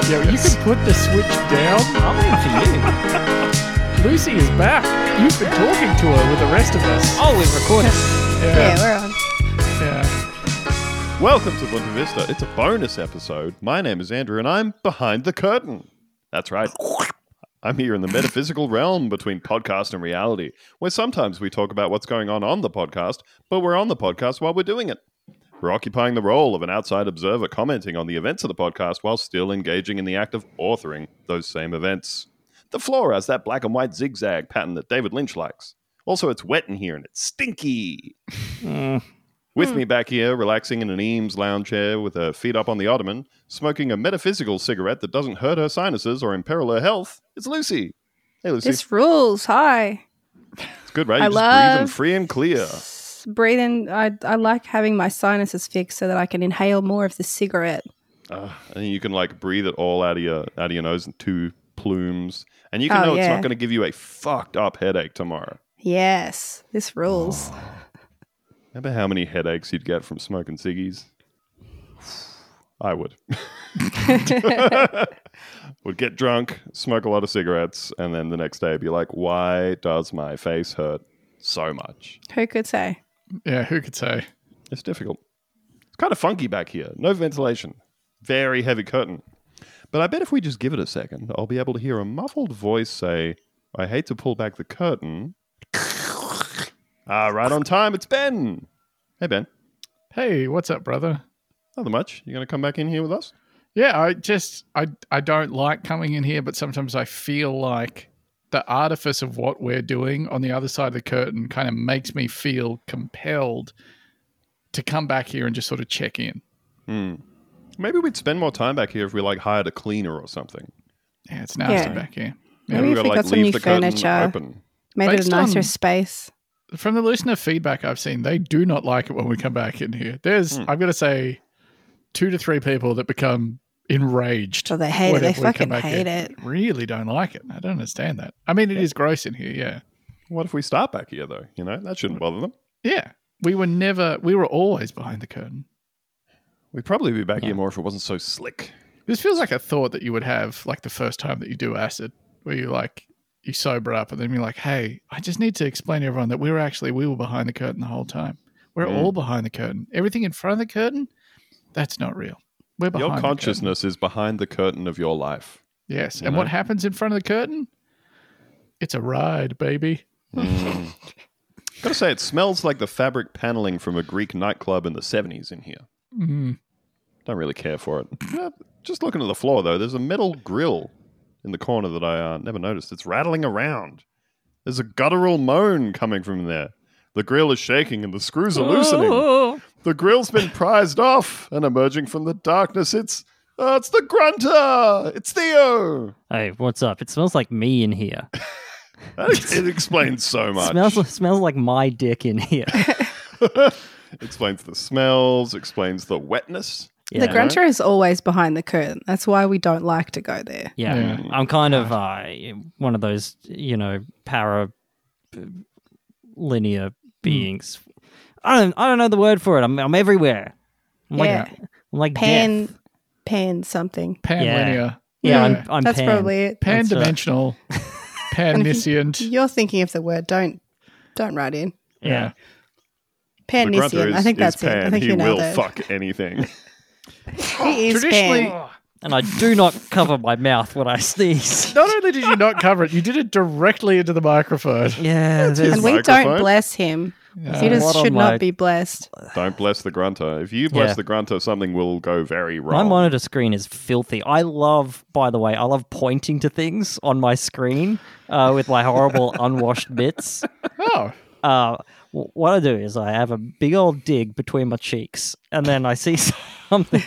Yeah, you can put the switch down. I'm in for you. Lucy is back. You've been talking to her with the rest of us. Oh, we've recorded. Yeah, we're on. Yeah. Welcome to Bunta Vista. It's a bonus episode. My name is Andrew, and I'm behind the curtain. That's right. I'm here in the metaphysical realm between podcast and reality, where sometimes we talk about what's going on the podcast, but we're on the podcast while we're doing it. We're occupying the role of an outside observer commenting on the events of the podcast while still engaging in the act of authoring those same events. The floor has that black and white zigzag pattern that David Lynch likes. Also, it's wet in here and it's stinky. With me back here, relaxing in an Eames lounge chair with her feet up on the ottoman, smoking a metaphysical cigarette that doesn't hurt her sinuses or imperil her health, it's Lucy. Hey, Lucy. This rules. Hi. It's good, right? I You're just love- breathing free and clear. Breathing. I like having my sinuses fixed so that I can inhale more of the cigarette. And you can like breathe it all out of your nose in two plumes. And you can know it's yeah. not going to give you a fucked up headache tomorrow. Yes, this rules. Remember how many headaches you'd get from smoking ciggies? I would. Would get drunk, smoke a lot of cigarettes, and then the next day be like, why does my face hurt so much? Who could say? Yeah, who could say? It's difficult. It's kind of funky back here. No ventilation. Very heavy curtain. But I bet if we just give it a second, I'll be able to hear a muffled voice say, I hate to pull back the curtain. Right on time. It's Ben. Hey, Ben. Hey, what's up, brother? Nothing much. You going to come back in here with us? Yeah, I don't like coming in here, but sometimes I feel like the artifice of what we're doing on the other side of the curtain kind of makes me feel compelled to come back here and just sort of check in. Maybe we'd spend more time back here if we like hired a cleaner or something. Yeah, it's nasty Yeah. back here. Maybe we if gotta, we like, got some leave new the curtain furniture, open. made it Based a nicer on- space. From the listener feedback I've seen, they do not like it when we come back in here. There's, I've got to say, 2 to 3 people that become enraged. So they hate it. They whenever we come fucking back hate in. it. Really don't like it. I don't understand that. I mean, it is gross in here, yeah. What if we start back here, though? You know, that shouldn't bother them. Yeah. We were always behind the curtain. We'd probably be back here more if it wasn't so slick. This feels like a thought that you would have like the first time that you do acid, where you sober up and then you're like, hey, I just need to explain to everyone that we were behind the curtain the whole time. We're all behind the curtain. Everything in front of the curtain, that's not real. We're behind Your the consciousness is behind the curtain of your life. curtain. Yes. And what happens in front of the curtain? It's a ride, baby. Gotta say, it smells like the fabric paneling from a Greek nightclub in the 70s in here. Don't really care for it. Just looking at the floor, though, there's a metal grill in the corner that I never noticed. It's rattling around. There's a guttural moan coming from there. The grill is shaking and the screws are loosening. The grill's been prized off, and emerging from the darkness, it's the grunter! It's Theo! Hey, what's up? It smells like me in here. It explains so much. Smells like my dick in here. Explains the smells, explains the wetness. Yeah. The grunter is always behind the curtain. That's why we don't like to go there. Yeah. I'm kind of one of those, para linear beings. I don't know the word for it. I'm everywhere. I'm like death. Pan something. Panlinear. Yeah, I'm That's pan. probably it. Pan-dimensional. Pan-niscient. You're thinking of the word. Don't write in. Yeah. The grunter Pan-niscient. I think is that's pan. it. I think He you will nailed it. fuck anything. He is Traditionally, pan. And I do not cover my mouth when I sneeze. not only did you not cover it, you did it directly into the microphone. Yeah, And there's we microphone. don't bless him. He What just on should my- not be blessed. Don't bless the grunter. If you bless Yeah. the grunter, something will go very my wrong. monitor screen is filthy. I love pointing to things on my screen with my horrible unwashed bits. Oh, What I do is I have a big old dig between my cheeks, and then I see something.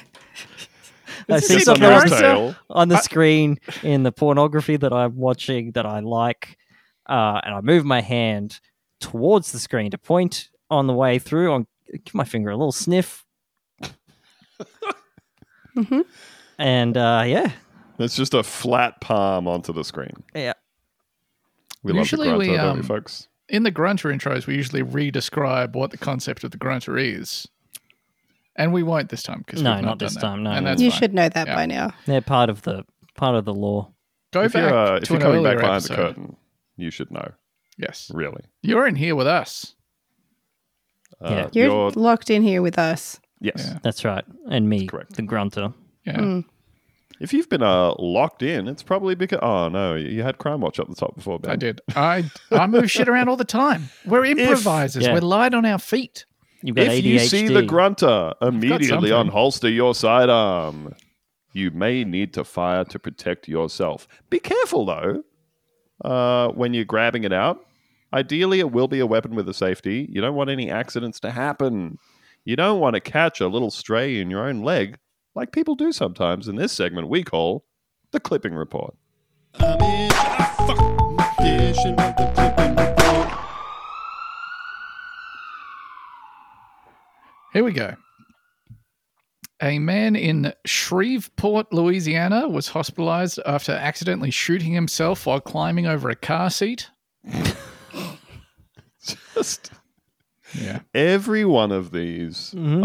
I Is see this something a on character? tail. the screen in the pornography that I'm watching that I like, and I move my hand towards the screen to point on the way through. I give my finger a little sniff, and It's just a flat palm onto the screen. yeah. We Usually love the we, grunter, don't we, folks? in the grunter intros, we usually re-describe what the concept of the grunter is. And we won't this time. No, not this time, no. And that's You fine. should know that Yeah. by now. They're part of the part of the law. Go If back you're, if to you're an coming back earlier behind episode. the curtain, you should know. Yes. Really. You're in here with us. Yeah. You're locked in here with us. Yes. Yeah. That's right. And me, Correct. the grunter. Yeah. If you've been locked in, it's probably because... Oh, no. You had Crime Watch up the top before, Ben. I did. I move shit around all the time. We're improvisers. Yeah. We're light on our feet. You've got If ADHD. you see the grunter, immediately something. unholster your sidearm. You may need to fire to protect yourself. Be careful, though, when you're grabbing it out. Ideally, it will be a weapon with a safety. You don't want any accidents to happen. You don't want to catch a little stray in your own leg, like people do sometimes in this segment we call the Clipping Report. I'm in a fucking edition of the Clipping Report. Here we go. A man in Shreveport, Louisiana, was hospitalized after accidentally shooting himself while climbing over a car seat. Just Yeah. every one of these, Mhm.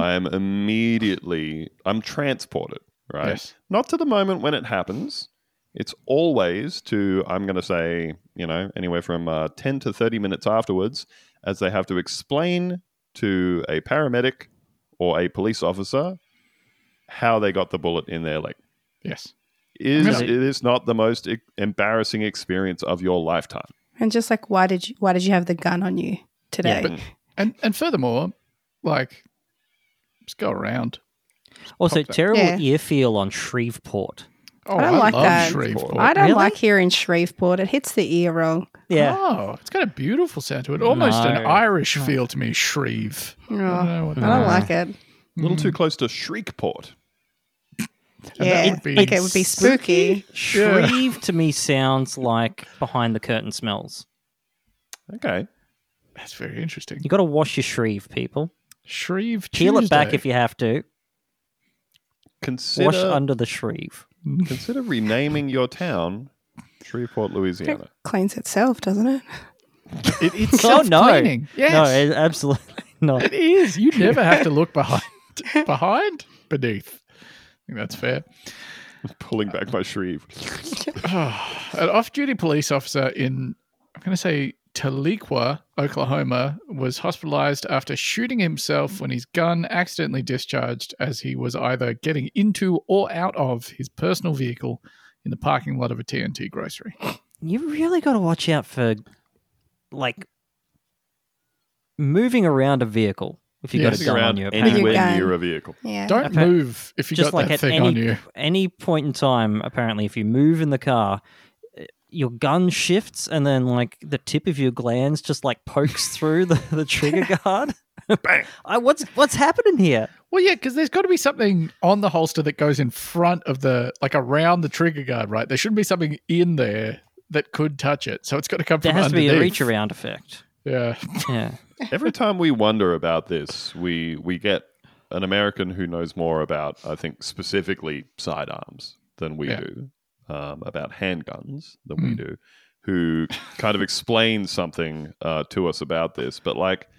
I'm transported, right? Yes. Not to the moment when it happens. It's always to, I'm going to say, anywhere from 10 to 30 minutes afterwards, as they have to explain to a paramedic or a police officer how they got the bullet in their leg. Yes. It is not the most embarrassing experience of your lifetime. And just like, why did you have the gun on you today? And furthermore, like, just go around. Also, Pop that. terrible Yeah. ear feel on Shreveport. Oh, I don't like love that. Shreveport. I don't Really? like hearing Shreveport. It hits the ear wrong. Yeah. Oh, it's got a beautiful sound to it. Almost an No. Irish feel to me, Shreve. Oh, I don't know what I that don't is. like it. A little too close to Shreveport. And Yeah, that would be like it would be spooky. Shreve to me sounds like behind the curtain smells. Okay. That's very interesting. You got to wash your Shreve, people. Shreve Peel it back Tuesday. if you have to. Wash Consider under the Shreve. renaming your town Shreveport, Louisiana. It cleans itself, doesn't it? It's Oh, no. self-cleaning. Yes. No, absolutely not. It is. You never have to look behind, beneath. I think that's fair. Pulling back my Shreve. An off-duty police officer in, I'm going to say, Tahlequah, Oklahoma, was hospitalized after shooting himself when his gun accidentally discharged as he was either getting into or out of his personal vehicle in the parking lot of a TNT grocery. You really got to watch out for, like, moving around a vehicle if you got Yes. a gun on Around you. anywhere gun. near a vehicle. Yeah. Don't Okay. move if you Just got like that at thing on you. any point in time, apparently, if you move in the car, your gun shifts and then like the tip of your glands just like pokes through the trigger guard. Bang. What's happening here? Well, yeah, because there's got to be something on the holster that goes in front of like around the trigger guard, right? There shouldn't be something in there that could touch it. So it's got to come There from has to be a underneath. reach around effect. Yeah. Yeah. Every time we wonder about this, we get an American who knows more about, I think, specifically sidearms than we Yeah. do, about handguns than we do, who kind of explains something to us about this. But like,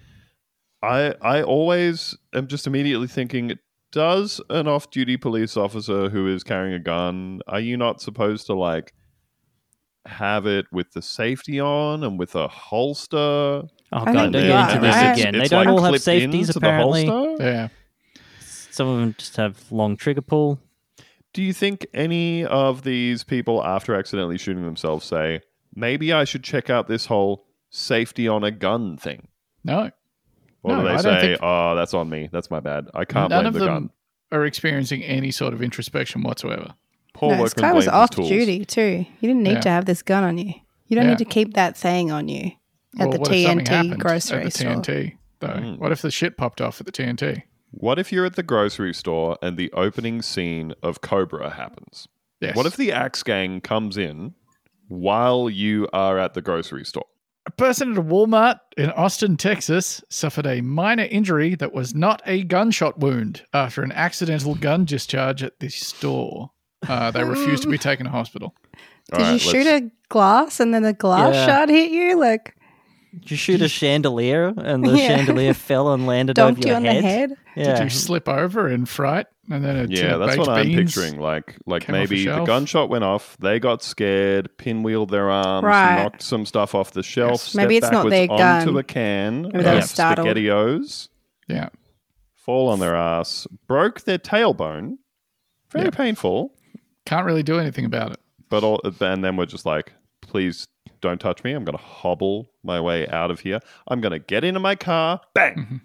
I always am just immediately thinking, does an off-duty police officer who is carrying a gun, are you not supposed to like have it with the safety on and with a holster? Oh I god, think don't you get are, into this right? again. They It's don't like all have clipped safeties into the apparently. holster? Yeah. Some of them just have long trigger pull. Do you think any of these people, after accidentally shooting themselves, say, maybe I should check out this whole safety on a gun thing? No. Or No, do I they don't say, think- oh, that's on me. That's my bad. I can't None blame of the them gun. are experiencing any sort of introspection whatsoever. Paul No, this Workman guy was blames off his tools. duty too. You didn't need Yeah. to have this gun on you. You don't Yeah. need to keep that thing on you at Well, the what if something TNT happened grocery at the store. TNT, though? Mm. What if the shit popped off at the TNT? What if you're at the grocery store and the opening scene of Cobra happens? Yes. What if the Axe Gang comes in while you are at the grocery store? a person at a Walmart in Austin, Texas, suffered a minor injury that was not a gunshot wound after an accidental gun discharge at the store? They refused to be taken to hospital. All Did right, you shoot let's- a glass and then the glass Yeah. shot hit you? Like, Did you shoot a chandelier and the Yeah. chandelier fell and landed Donked over you your on head? the head. Yeah. Did you slip over in fright? And then a tin Yeah, of that's baked what I'm beans picturing. Like came off a maybe the shelf? gunshot went off, they got scared, pinwheeled their arms, Right. knocked some stuff off the shelf, Yes. stepped Maybe it's not backwards their onto gun. a can Maybe they were of startled. SpaghettiOs, Yeah. fall on their ass, broke their tailbone. Very Yeah. painful. Can't really do anything about it. And then we're just like, please don't touch me. I'm going to hobble my way out of here. I'm going to get into my car, bang,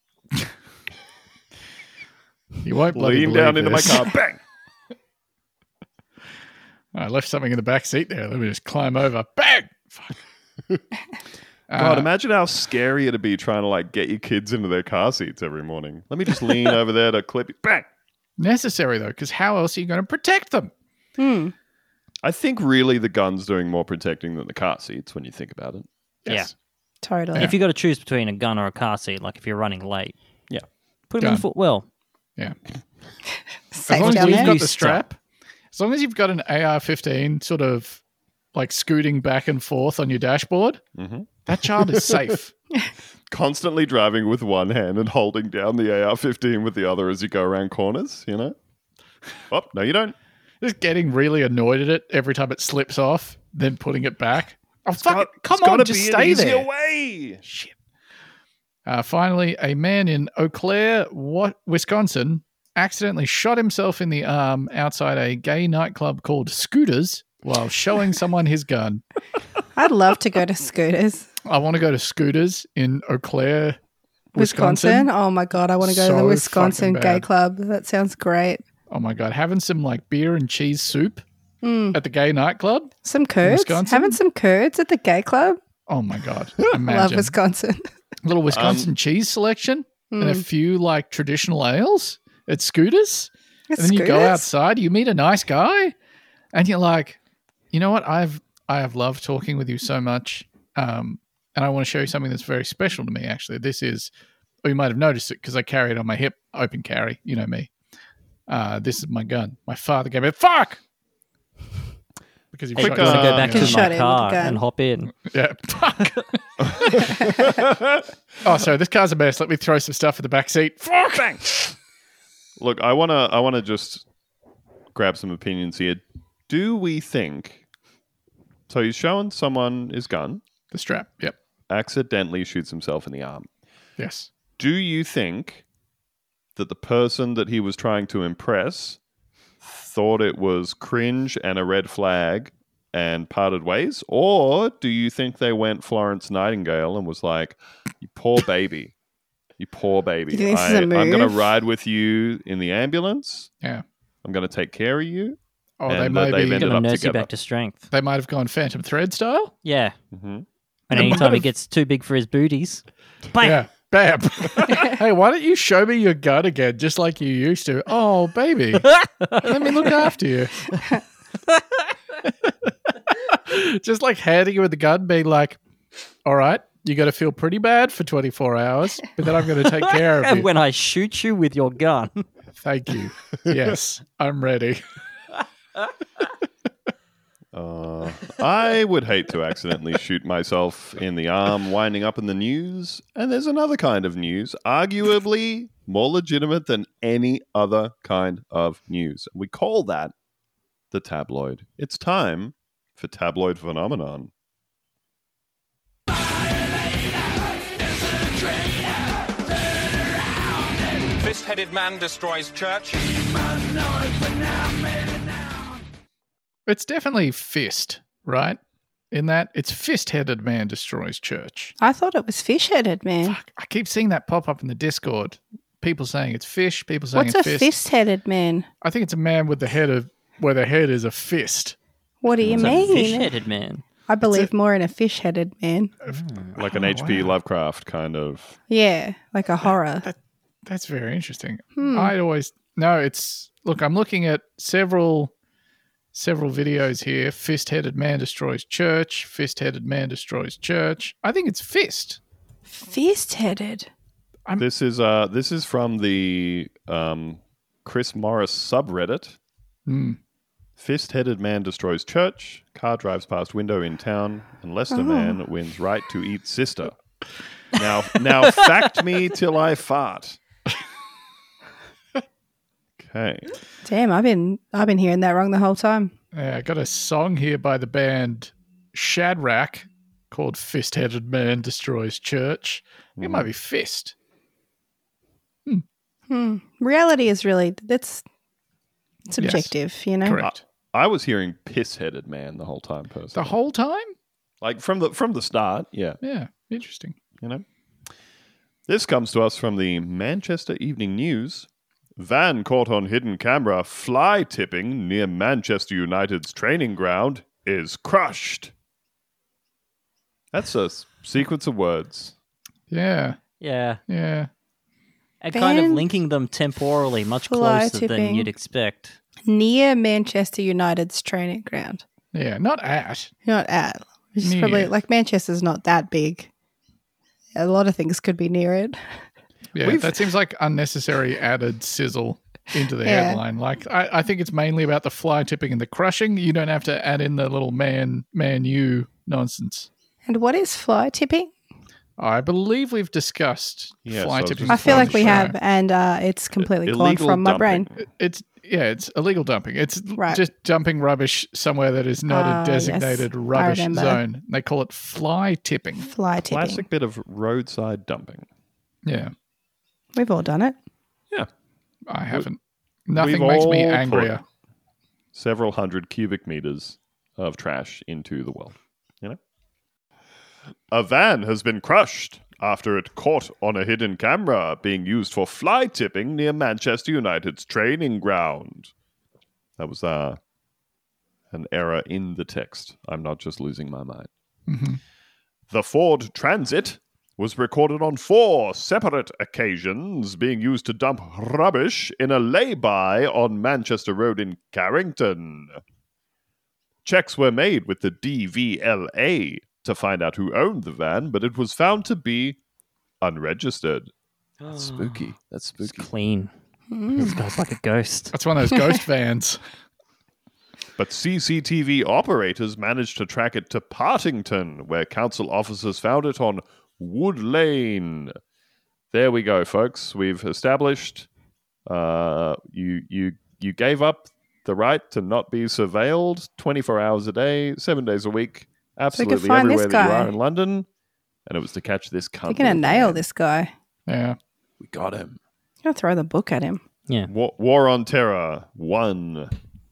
You won't bloody lean down into believe my this. car, bang. I left something in the back seat there. Let me just climb over. Bang! Fuck. God, imagine how scary it'd be trying to like get your kids into their car seats every morning. Let me just lean over there to clip it. Bang! Necessary, though, because how else are you going to protect them? I think really the gun's doing more protecting than the car seats when you think about it. Yes. Totally. If you got to choose between a gun or a car seat, like if you're running late, Yeah. put them in Gun. the footwell. Yeah. As Safe long as down you've there. got You the strap, as long as you've got an AR-15 sort of like scooting back and forth on your dashboard, that child is safe. Constantly driving with one hand and holding down the AR-15 with the other as you go around corners, you know? Oh, no, you don't. Just getting really annoyed at it every time it slips off, then putting it back. Oh, fuck it. Come It's on, gotta just be an stay easier there. way. Shit. Finally, a man in Eau Claire, Wisconsin, accidentally shot himself in the arm outside a gay nightclub called Scooters while showing someone his gun. I'd love to go to Scooters. I want to go to Scooters in Eau Claire, Wisconsin. Oh my God. I want to go to So the Wisconsin fucking gay bad. club. That sounds great. Oh my God. Having some like beer and cheese soup at the gay nightclub. Some curds. Wisconsin? Having some curds at the gay club. Oh my God. Love Imagine. Wisconsin. Little Wisconsin cheese selection and a few like traditional ales at Scooters. At And then you go Scooters? outside, you meet a nice guy, and you're like, you know what? I have loved talking with you so much. And I want to show you something that's very special to me, actually. This is, or you might have noticed it because I carry it on my hip, open carry, you know me. This is my gun. My father gave it. Fuck! Because he Hey, shot you want to his go back Just to shot my him with a car gun. and hop in? Yeah. Fuck. Oh, sorry. This car's a mess. Let me throw some stuff in the back seat. Fuck! Bang! Look, I wanna just grab some opinions here. Do we think so he's showing someone his gun, The strap. Yep. accidentally shoots himself in the arm. Yes. Do you think that the person that he was trying to impress thought it was cringe and a red flag and parted ways? Or do you think they went Florence Nightingale and was like, you poor baby, you poor baby. You think this is a I'm going to move? ride with you in the ambulance. Yeah. I'm going to take care of you. Oh, And they that may they've be. ended Gonna up nurse you together. back to strength. They might have gone Phantom Thread style. Yeah. Mm-hmm. And anytime he gets too big for his booties, bang! Yeah. Bam. Hey, why don't you show me your gun again, just like you used to? Oh, baby. Let me look after you. Just like handing you with the gun, being like, all right, you got to feel pretty bad for 24 hours, but then I'm going to take care of And you. when I shoot you with your gun, Thank you. Yes, I'm ready. I would hate to accidentally shoot myself in the arm winding up in the news. And there's another kind of news, arguably more legitimate than any other kind of news. We call that the tabloid. It's time for Tabloid Phenomenon. Fist-headed man destroys church. It's definitely fist, right? In that it's fist-headed man destroys church. I thought it was fish-headed, man. Fuck, I keep seeing that pop up in the Discord. People saying it's fish, people saying What's a it's fist. fist-headed man? I think it's a man with the head of where the head is a fist. What do you it's a mean? fish-headed man. I believe more in a fish-headed man. Like an H.P. Lovecraft kind of. Yeah, like a horror. That's very interesting. I'd always no. It's look. I'm looking at several videos here. Fist-headed man destroys church. Fist-headed man destroys church. I think it's fist. Fist-headed. This is from the Chris Morris subreddit. Fist-headed man destroys church. Car drives past window in town. And Leicester man wins right to eat sister. Now, fact me till I fart. Okay. Damn, I've been hearing that wrong the whole time. Yeah, I got a song here by the band Shadrach called Fist-Headed Man Destroys Church. It might be Fist. Reality is really that's subjective, you know. Correct. I was hearing piss-headed man the whole time, personally. The whole time? Like from the start, yeah. Yeah, interesting. You know. This comes to us from the Manchester Evening News. Van caught on hidden camera fly tipping near Manchester United's training ground is crushed. That's a sequence of words. Yeah, Yeah. yeah. And kind of Van linking them temporally much fly closer than tipping. you'd expect. Near Manchester United's training ground. Yeah, not at. Not at. Which is Near. probably like Manchester's not that big. A lot of things could be near it. Yeah, that seems like unnecessary added sizzle into the Yeah. headline. Like, I think it's mainly about the fly tipping and the crushing. You don't have to add in the little man-you nonsense. And what is fly tipping? I believe we've discussed Yeah, fly so tipping. just I feel on like the we show. have, and it's completely gone Illegal from my dumping. brain. It's illegal dumping. It's Right. just dumping rubbish somewhere that is not a Yes, designated I rubbish remember. zone. They call it fly tipping. Fly tipping. Classic bit of roadside dumping. Yeah, We've all done it. Yeah. I haven't. Nothing We've makes me all put angrier. Several hundred cubic meters of trash into the world. You know? A van has been crushed after it caught on a hidden camera being used for fly tipping near Manchester United's training ground. That was an error in the text. I'm not just losing my mind. Mhm. The Ford Transit was recorded on 4 separate occasions being used to dump rubbish in a lay-by on Manchester Road in Carrington. Checks were made with the DVLA to find out who owned the van, but it was found to be unregistered. That's spooky. That's It's spooky. clean. This guy's like a ghost. That's one of those ghost vans. But CCTV operators managed to track it to Partington, where council officers found it on Wood Lane. There we go, folks. We've established you gave up the right to not be surveilled 24 hours a day, 7 days a week, absolutely find this everywhere that you guy. are in London. And it was to catch this cunt. You're going to with a nail van. this guy. Yeah. We got him. You're going to throw the book at him. Yeah. War on Terror 1.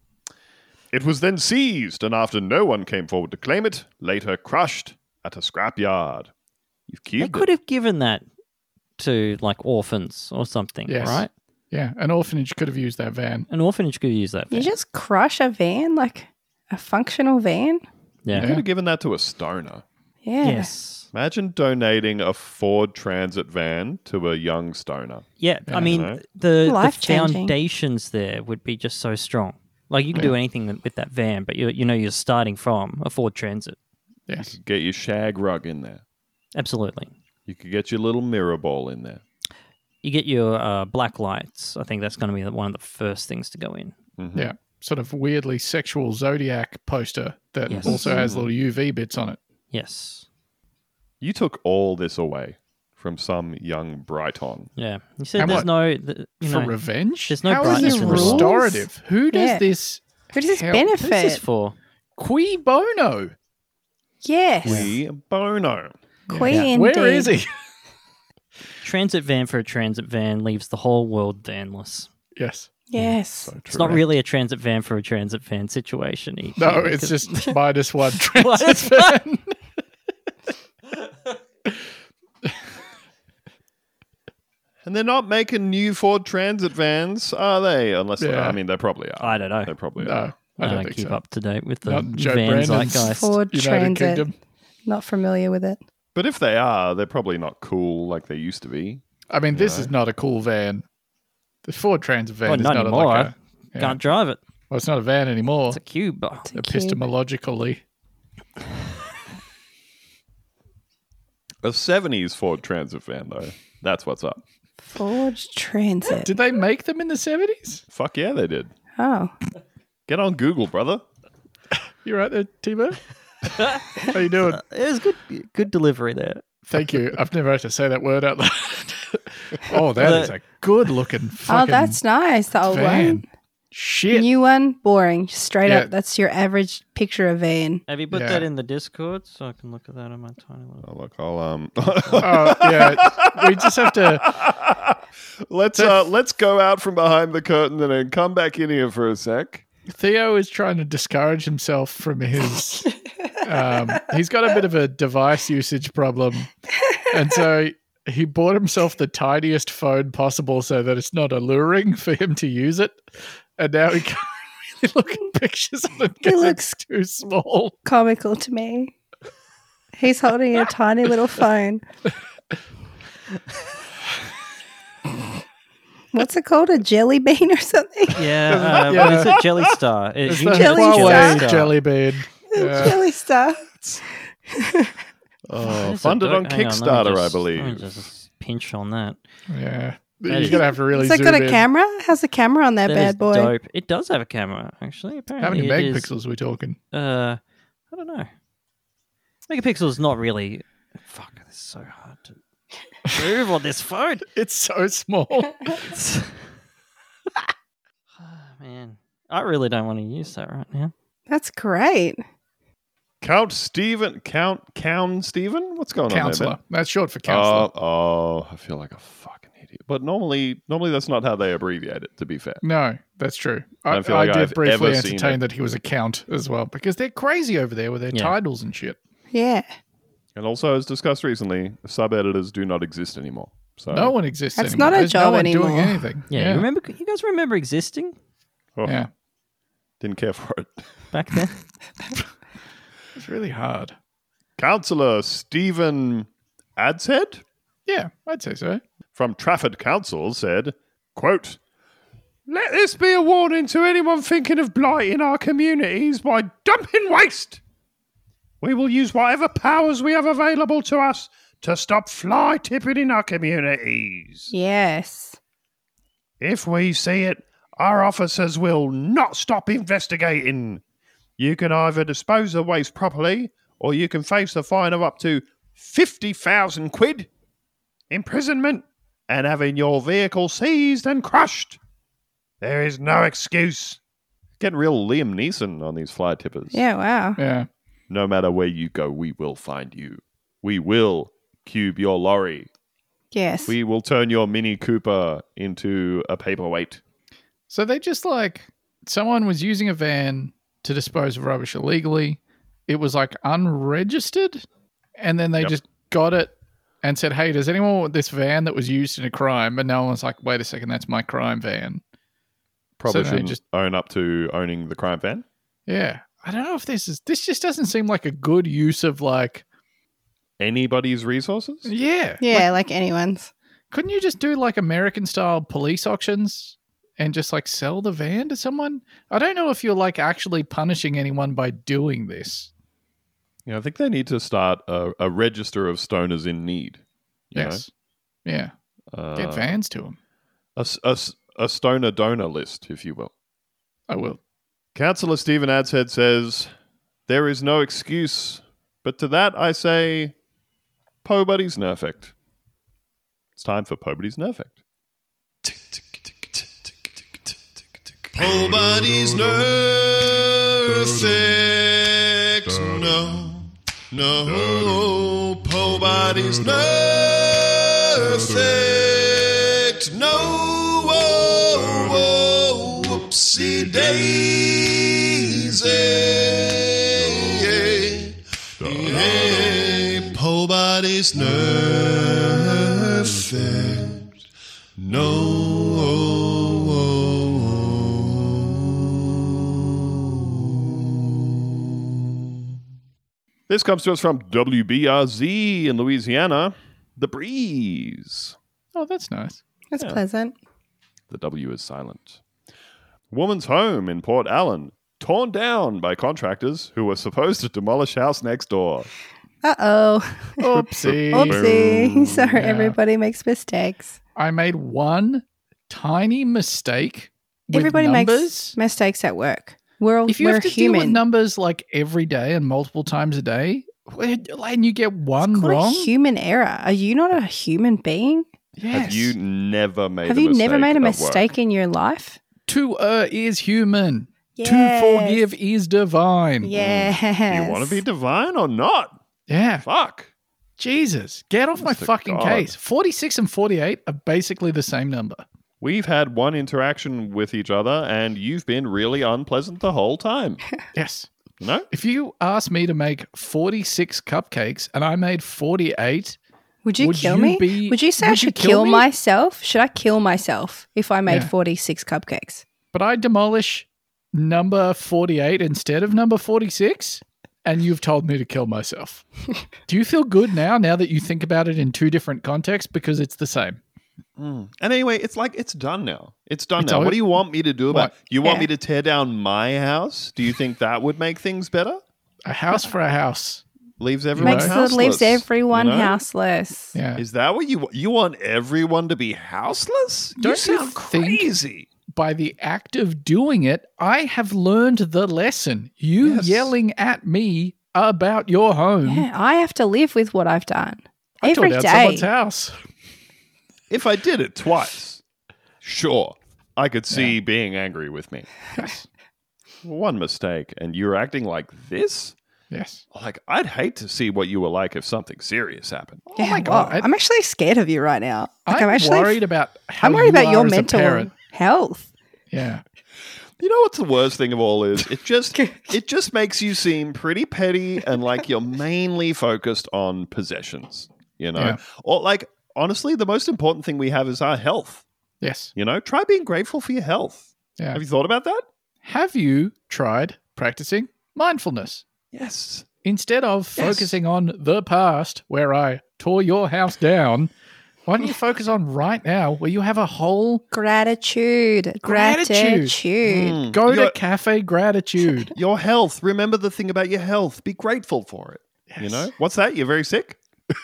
It was then seized, and after no one came forward to claim it, later crushed at a scrapyard. You've They cubed could it. have given that to like orphans or something, Yes. right? Yeah. An orphanage could have used that van. An orphanage could use that. You van. just crush a van, like a functional van? Yeah. You could have given that to a stoner. Yeah. Yes. Imagine donating a Ford Transit van to a young stoner. Yeah. I mean, know. the Life-changing. foundations there would be just so strong. Like you can do anything with that van, but you're starting from a Ford Transit. Yes. Get your shag rug in there. Absolutely. You could get your little mirror ball in there. You get your black lights. I think that's going to be one of the first things to go in. Yeah. Sort of weirdly sexual Zodiac poster that Yes. also has little UV bits on it. Yes. You took all this away from some young Brighton. Yeah. You said And there's what? no For revenge? there's no How is brightness this in the rules? restorative? Who does Yeah. this Who does this help? What's this benefit? for? Qui bono? Yes. We Bono. Queen. Where is he? Transit van for a transit van leaves the whole world vanless. Yes. Yes. It's not really a transit van for a transit van situation. No, it's just -1 transit van. And they're not making new Ford Transit vans, are they? Unless, Yeah. I mean, they probably are. I don't know. They probably No, are. I don't think keep so. up to date with the Not Joe van Brandon's zeitgeist. Ford United Transit. Kingdom. Not familiar with it. But if they are, they're probably not cool like they used to be. I mean, this is not a cool van. The Ford Transit van Well, is not not anymore. like a. Yeah. Can't drive it. Well, it's not a van anymore. It's a cube. It's a cube. Epistemologically. A 70s Ford Transit van, though. That's what's up. Ford Transit. Did they make them in the 70s? Fuck yeah, they did. Oh. Get on Google, brother. You right there, Timo? How you doing? It was good delivery there. Thank you. I've never had to say that word out loud. Oh, that is a good looking fucking Oh, that's nice. The old van. one. Shit. New one, boring. Straight Yeah. up, that's your average picture of van. Have you put Yeah. that in the Discord so I can look at that on my tiny little... Oh, look, I'll Oh, yeah. We just have to. let's go out from behind the curtain and then come back in here for a sec. Theo is trying to discourage himself from his. He's got a bit of a device usage problem. And so he bought himself the tiniest phone possible so that it's not alluring for him to use it. And now he can't really look at pictures of it because looks- it's too small. Comical to me. He's holding a tiny little phone. What's it called? A jelly bean or something? Yeah, Yeah. what is it? Jelly Star. It's He the chose Jelly Huawei Star. jelly bean. Yeah. Jelly star. Oh, It's a funded on dope- hang let me Kickstarter, I Let me believe. just pinch on that. Yeah. That You're is- going to have to really Has it zoom got a in. camera? How's a camera on that That bad is boy? dope. It does have a camera, actually. How Apparently many it is, megapixels are we talking? I don't know. Megapixel is not really... Fuck, it's so hard to move on this phone. It's so small. Man, I really don't want to use that right now. That's great. Count Stephen? What's going on Counselor. there, That's short for Ben? counselor. I feel like a fucking idiot. But normally that's not how they abbreviate it, to be fair. No, that's true. I don't feel like did I've briefly ever seen entertain it. that he was a count as well because they're crazy over there with their Yeah. titles and shit. Yeah. And also, as discussed recently, sub-editors do not exist anymore. So No one exists That's anymore. not a There's job no one doing anymore. anything. Yeah, you guys remember existing oh, Yeah. didn't care for it. back then? It's really hard. Councillor Stephen Adshead Yeah, I'd say so. from Trafford Council said, quote, "Let this be a warning to anyone thinking of blighting our communities by dumping waste. We will use whatever powers we have available to us to stop fly tipping in our communities. Yes. If we see it, our officers will not stop investigating. You can either dispose of waste properly, or you can face a fine of up to 50,000 quid, imprisonment, and having your vehicle seized and crushed. There is no excuse." Getting real Liam Neeson on these fly tippers. Yeah, wow. Yeah. No matter where you go, we will find you. We will cube your lorry. Yes. We will turn your Mini Cooper into a paperweight. So they just someone was using a van to dispose of rubbish illegally. It was unregistered. And then they Yep. just got it and said, hey, does anyone want this van that was used in a crime? But no one's like, wait a second, that's my crime van. Probably So they shouldn't just- own up to owning the crime van. Yeah. I don't know if this just doesn't seem like a good use of Anybody's resources? yeah. yeah, like anyone's. Couldn't you just do American style police auctions and just sell the van to someone? I don't know if you're actually punishing anyone by doing this. Yeah, I think they need to start a register of stoners in need. you Yes. Yeah. know? Get vans to them. A stoner donor list, if you will. I will. Councillor Stephen Adshead says, "There is no excuse, but to that I say, Po Buddy's Nerfect." It's time for Po Buddy's Nerfect. Po Buddy's Nerfect. No. Po Buddy's Nerfect. No. Whoopsie daisy. Hey, Po Buddy's Nerfect. No. This comes to us from WBRZ in Louisiana. The Breeze. Oh, that's nice. That's pleasant. The W is silent. Woman's home in Port Allen torn down by contractors who were supposed to demolish house next door. Uh-oh. Oopsie. Oopsie. Sorry, Yeah. everybody makes mistakes. I made one tiny mistake with Everybody numbers. makes mistakes at work. If you we're have to deal with human. numbers like every day and multiple times a day, and you get one Called a wrong, human error. Are you not a human being? yes. Have you never made Have a you mistake never made a at work? mistake in your life? To err is human. Yes. To forgive is divine. Yes. Do you want to be divine or not? Yeah. Fuck. Jesus. Get off my Honest to fucking God. case. 46 and 48 are basically the same number. We've had one interaction with each other, and you've been really unpleasant the whole time. Yes. No? If you asked me to make 46 cupcakes and I made 48, Would you Would kill you me? be- Would you say I would you should kill kill me? myself? Should I kill myself if I made Yeah. 46 cupcakes? but I demolish number 48 instead of number 46, and you've told me to kill myself. Do you feel good now that you think about it in two different contexts? Because it's the same. And anyway, it's like it's done now. It's done It's now. over? What do you want me to do about it? What? You want Yeah. me to tear down my house? Do you think that would make things better? A house for a house. Leaves everyone Makes houseless. leaves everyone you know? houseless. Yeah. Is that what you want? You want everyone to be houseless? Don't you you sound think- crazy. By the act of doing it, I have learned the lesson. You Yes. yelling at me about your home. Yeah, I have to live with what I've done I tore every down day. someone's house. If I did it twice, sure, I could see being angry with me. Yes. One mistake, and you're acting like this? Yes. Like, I'd hate to see what you were like if something serious happened. Yeah, my God. well, I'm actually scared of you right now. Like, I'm actually worried about how I'm worried you about are your as a mental parent. health. Yeah. You know what's the worst thing of all is? It just makes you seem pretty petty and like you're mainly focused on possessions, you know? Yeah. Or like, honestly, the most important thing we have is our health. Yes. You know, try being grateful for your health. Yeah. Have you thought about that? Have you tried practicing mindfulness? Yes. Instead of focusing on the past where I tore your house down, why don't you focus on right now where you have a whole Gratitude. Gratitude. go to Your- Cafe Gratitude? Your health. Remember the thing about your health. Be grateful for it. You know? What's that? You're very sick?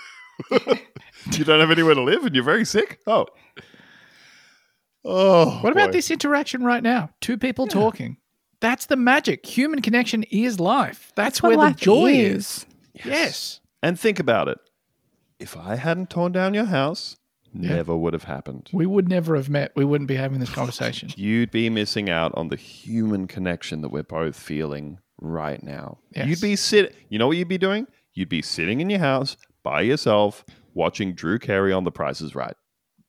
You don't have anywhere to live and you're very sick? Oh. Oh. What about boy. this interaction right now? Two people talking. That's the magic. Human connection is life. That's what where the life joy is. is. Yes. And think about it. If I hadn't torn down your house, never would have happened. We would never have met. We wouldn't be having this conversation. You'd be missing out on the human connection that we're both feeling right now. Yes. You'd be you know what you'd be doing? You'd be sitting in your house by yourself watching Drew Carey on The Price is Right.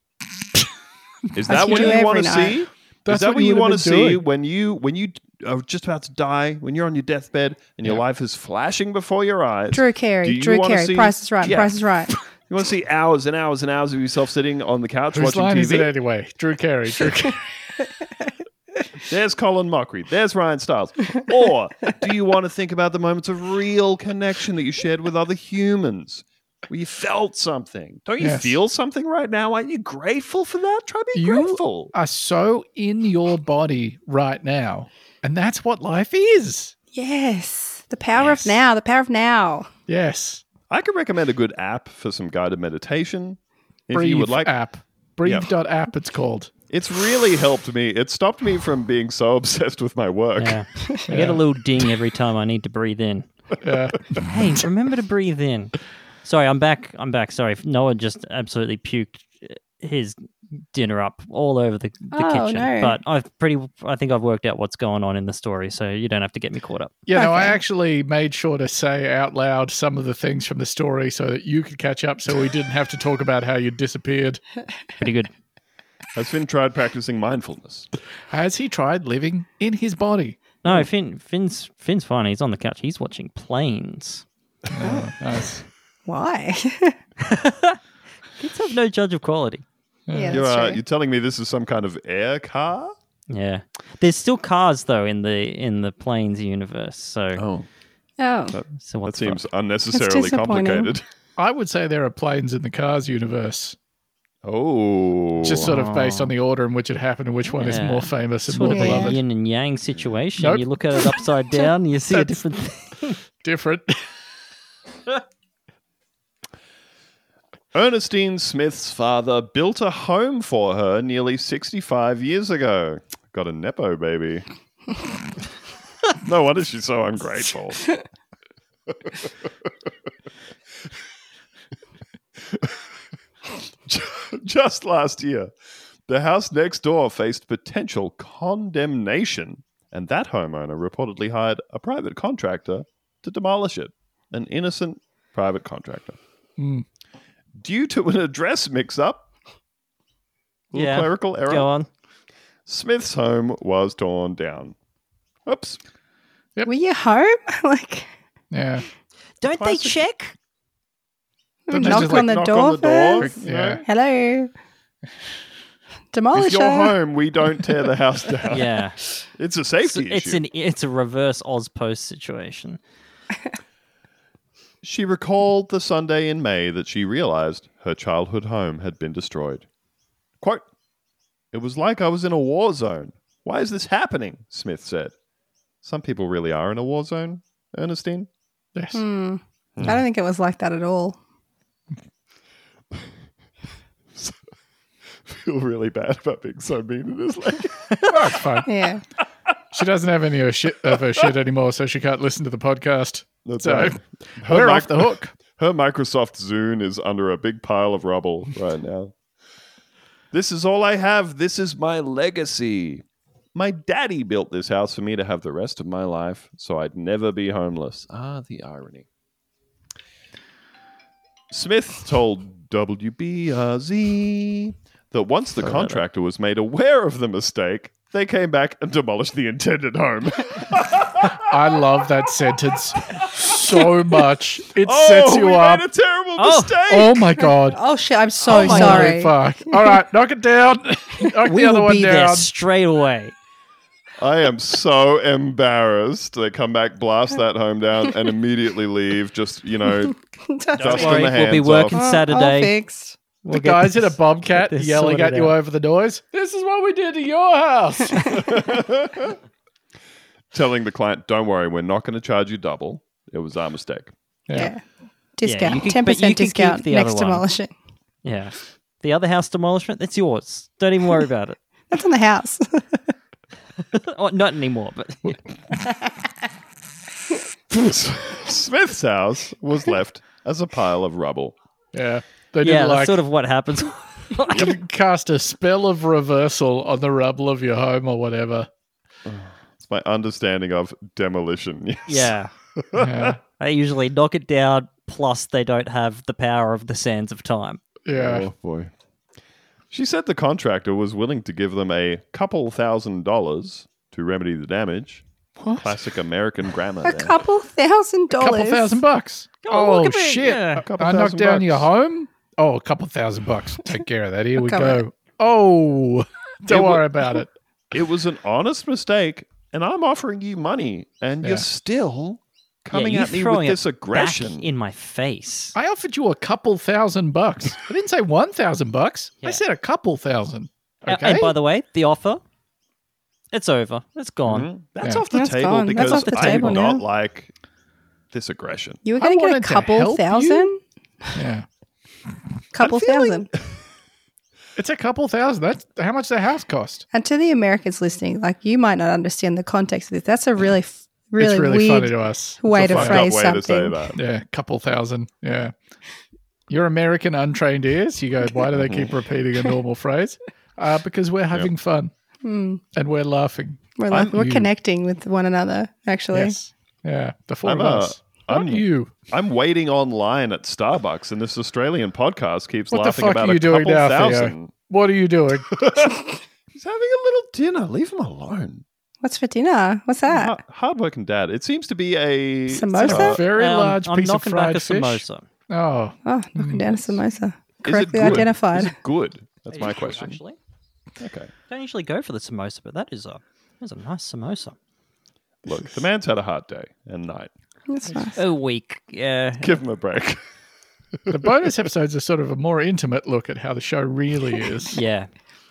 Is that you what do you want every to night. see? That's Is that what what you you would want to have see been doing. when you are just about to die, when you're on your deathbed and your life is flashing before your eyes? Drew Do Carey. you Drew wanna Carey. see- Price is right. Yeah. Price is right. You want to see hours and hours and hours of yourself sitting on the couch Whose watching line is it TV? anyway? Drew Carey. Drew Carey. There's Colin Mockery. There's Ryan Stiles. Or do you want to think about the moments of real connection that you shared with other humans? Where you felt something. Don't you Yes. feel something right now? Aren't you grateful for that? Try being You grateful. are so in your body right now. And that's what life is. Yes. The power of now. The power of now. Yes. I could recommend a good app for some guided meditation. If Breathe you would like. app. Breathe.app it's called. It's really helped me. It stopped me from being so obsessed with my work. Yeah. I get a little ding every time I need to breathe in. Yeah. Hey, remember to breathe in. Sorry, I'm back. Sorry. Noah just absolutely puked his dinner up all over the Oh, kitchen. no. But I think I've worked out what's going on in the story, so you don't have to get me caught up. Yeah, no, I Okay. actually made sure to say out loud some of the things from the story so that you could catch up so we didn't have to talk about how you disappeared. Pretty good. Has Finn tried practicing mindfulness? Has he tried living in his body? No, Finn's fine. He's on the couch. He's watching planes. Oh, nice. Why? Kids have no judge of quality. yeah, You're, that's true. you're telling me this is some kind of air car? Yeah. There's still cars though in the planes universe. So Oh. so That what's the seems unnecessarily disappointing. complicated. I would say there are planes in the Cars universe, Oh. just sort of based on the order in which it happened and which one is Yeah. more famous and sort more of a beloved. yin and yang situation? Nope. You look at it upside down, you see a different thing. Different. Ernestine Smith's father built a home for her nearly 65 years ago. Got a Nepo baby. No wonder she's so ungrateful. Just last year, the house next door faced potential condemnation, and that homeowner reportedly hired a private contractor to demolish it. An innocent private contractor. Due to an address mix-up, Yeah. clerical error, Go on. Smith's home was torn down. Oops. Were you home? Like, Yeah. Don't Classic. they check? Don't they knock just, on like, the knock door on the door? first? Yeah. Hello. If Demolisher. you're home, we don't tear the house down. Yeah. It's a safety issue. It's a reverse Ozpost situation. She recalled the Sunday in May that she realized her childhood home had been destroyed. Quote, "It was like I was in a war zone. Why is this happening?" Smith said. Some people really are in a war zone, Ernestine. Yes. I don't think it was like that at all. Feel really bad about being so mean to this lady. Oh, it's fine. Yeah. She doesn't have any of her shit anymore, so she can't listen to the podcast. That's So right. we're off the hook. Her Microsoft Zune is under a big pile of rubble right now. This is all I have. This is my legacy. My daddy built this house for me to have the rest of my life, so I'd never be homeless. Ah, the irony. Smith told WBRZ that once the contractor was made aware of the mistake, they came back and demolished the intended home. I love that sentence so much. It sets you we up. made a terrible Oh. mistake. Oh my god. Oh shit! I'm so Holy sorry. fuck. All right, knock it down. Knock We the other will one be there down. straight away. I am so embarrassed. They come back, blast that home down, and immediately leave. Just, Don't Dusting worry, the we'll be hands working off. All Saturday. fixed. We'll The get guys in a this- bobcat this yelling sorted at you out. over the noise. This is what we did to your house. telling the client, "Don't worry, we're not going to charge you double. It was our mistake." Yeah. you Discount. can- 10% but you can keep discount the next other one. demolishing. Yeah. The other house demolishment, that's yours. Don't even worry about it. That's on the house. Oh, not anymore, but Smith's house was left as a pile of rubble. Yeah. They yeah, did that's like sort of what happens. you cast a spell of reversal on the rubble of your home or whatever. It's my understanding of demolition. Yes. Yeah. Yeah. They usually knock it down, plus they don't have the power of the sands of time. Yeah. Oh boy. She said the contractor was willing to give them a couple $1,000s to remedy the damage. What? Classic American grammar. A there. couple $1,000. Couple $1,000. Oh, look Oh at me. shit! Yeah. Couple I knocked $1,000 down your home. Oh, a couple $1,000. Take care of that. Here we cover go. Oh, don't It wa- worry about it. It was an honest mistake, and I'm offering you money, and Yeah. you're still coming yeah, at me with throwing this it aggression. back in my face. I offered you a couple $1,000. I didn't say $1,000. Yeah. I said a couple thousand. And Okay. by the way, the offer, it's over. It's gone. Mhm. That's Yeah. off the That's table gone. That's because off the I table do not now. like this aggression. You were I going to get a wanted to couple help thousand? Yeah. Couple I'm feeling- thousand. It's a couple thousand. That's how much the house cost. And to the Americans listening, like you might not understand the context of this. That's a really, really, It's really weird funny to us. way It's a to fucked up phrase way something. to say that. Yeah, couple thousand. Yeah. Your American untrained ears, you go, why do they keep repeating a normal phrase? Because we're having fun and we're laughing. We're You. connecting with one another, actually. Yes. Yeah. The 4 I'm, of us. I'm- Not you. I'm waiting online at Starbucks, and this Australian podcast keeps What the laughing fuck about are you a doing couple now, Theo? thousand. What are you doing? He's having a little dinner. Leave him alone. What's for dinner? What's that? Hardworking dad. It seems to be a Samosa? A very large I'm piece of knocking back fried a fish. samosa. Oh, Oh, knocking down a samosa. Is it Correctly good? identified. Is it good? That's my Usually, question. Actually, Okay. don't usually go for the samosa, but that's a nice samosa. Look, the man's had a hard day and night. That's nice. A week, yeah. Give him a break. the bonus episodes are sort of a more intimate look at how the show really is. Yeah,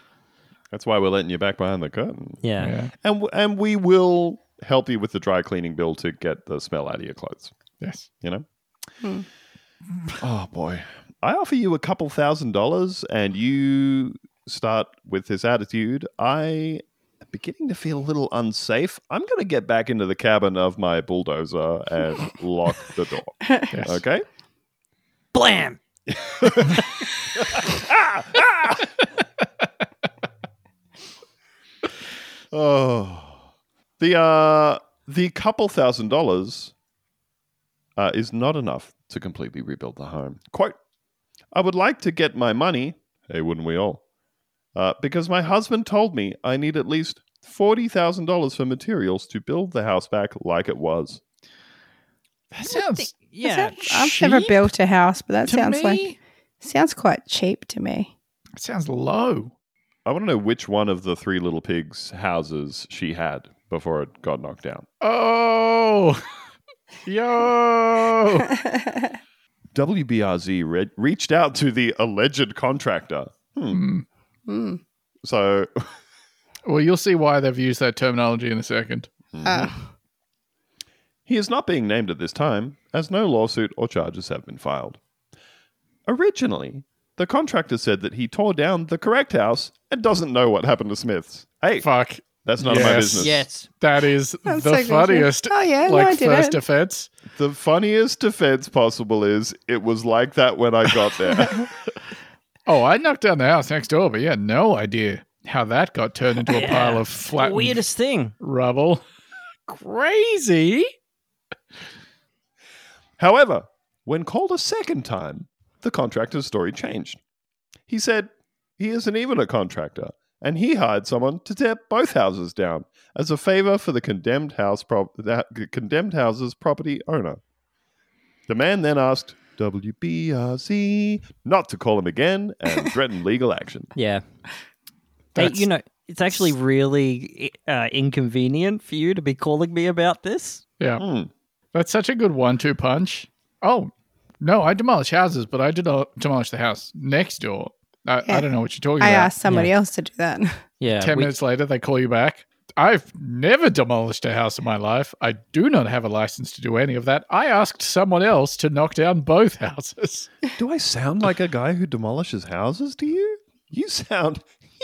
That's why we're letting you back behind the curtain. yeah. Yeah. And we will help you with the dry cleaning bill to get the smell out of your clothes. Yes. You know? Oh, boy. I offer you a couple $1,000 and you start with this attitude. I am beginning to feel a little unsafe. I'm going to get back into the cabin of my bulldozer and lock the door. Yes. Okay? Blam! Oh. The couple $1,000 is not enough to completely rebuild the home. Quote, I would like to get my money. Hey, wouldn't we all? Because my husband told me I need at least $40,000 for materials to build the house back like it was. That sounds Yeah. I've never cheap built a house, but that to sounds me. sounds quite cheap to me. It sounds low. I want to know which one of the Three Little Pigs houses she had before it got knocked down. Oh, yo. WBRZ reached out to the alleged contractor. So, Well, you'll see why they've used that terminology in a second. he is not being named at this time, as no lawsuit or charges have been filed. Originally, the contractor said that he tore down the correct house and doesn't know what happened to Smith's. Hey, Fuck. that's none of my Yes. business. Yes. That is That's the so good. funniest. Oh, yeah, no, like I did first it. offense. The funniest defense possible is it was like that when I got there. Oh, I knocked down the house next door, but you had no idea how that got turned into a pile of flat Weirdest thing. rubble. Crazy. However, when called a second time, the contractor's story changed. He said he isn't even a contractor, and he hired someone to tear both houses down as a favor for the condemned house's property owner. The man then asked WBRZ not to call him again and threatened legal action. Yeah. That's- Hey, it's actually really inconvenient for you to be calling me about this. Yeah. That's such a good 1-2 punch. Oh, no, I demolish houses, but I did not demolish the house next door. I don't know what you're talking I about. asked somebody else to do that. Yeah. 10 minutes later, they call you back. I've never demolished a house in my life. I do not have a license to do any of that. I asked someone else to knock down both houses. Do I sound like a guy who demolishes houses to you? You sound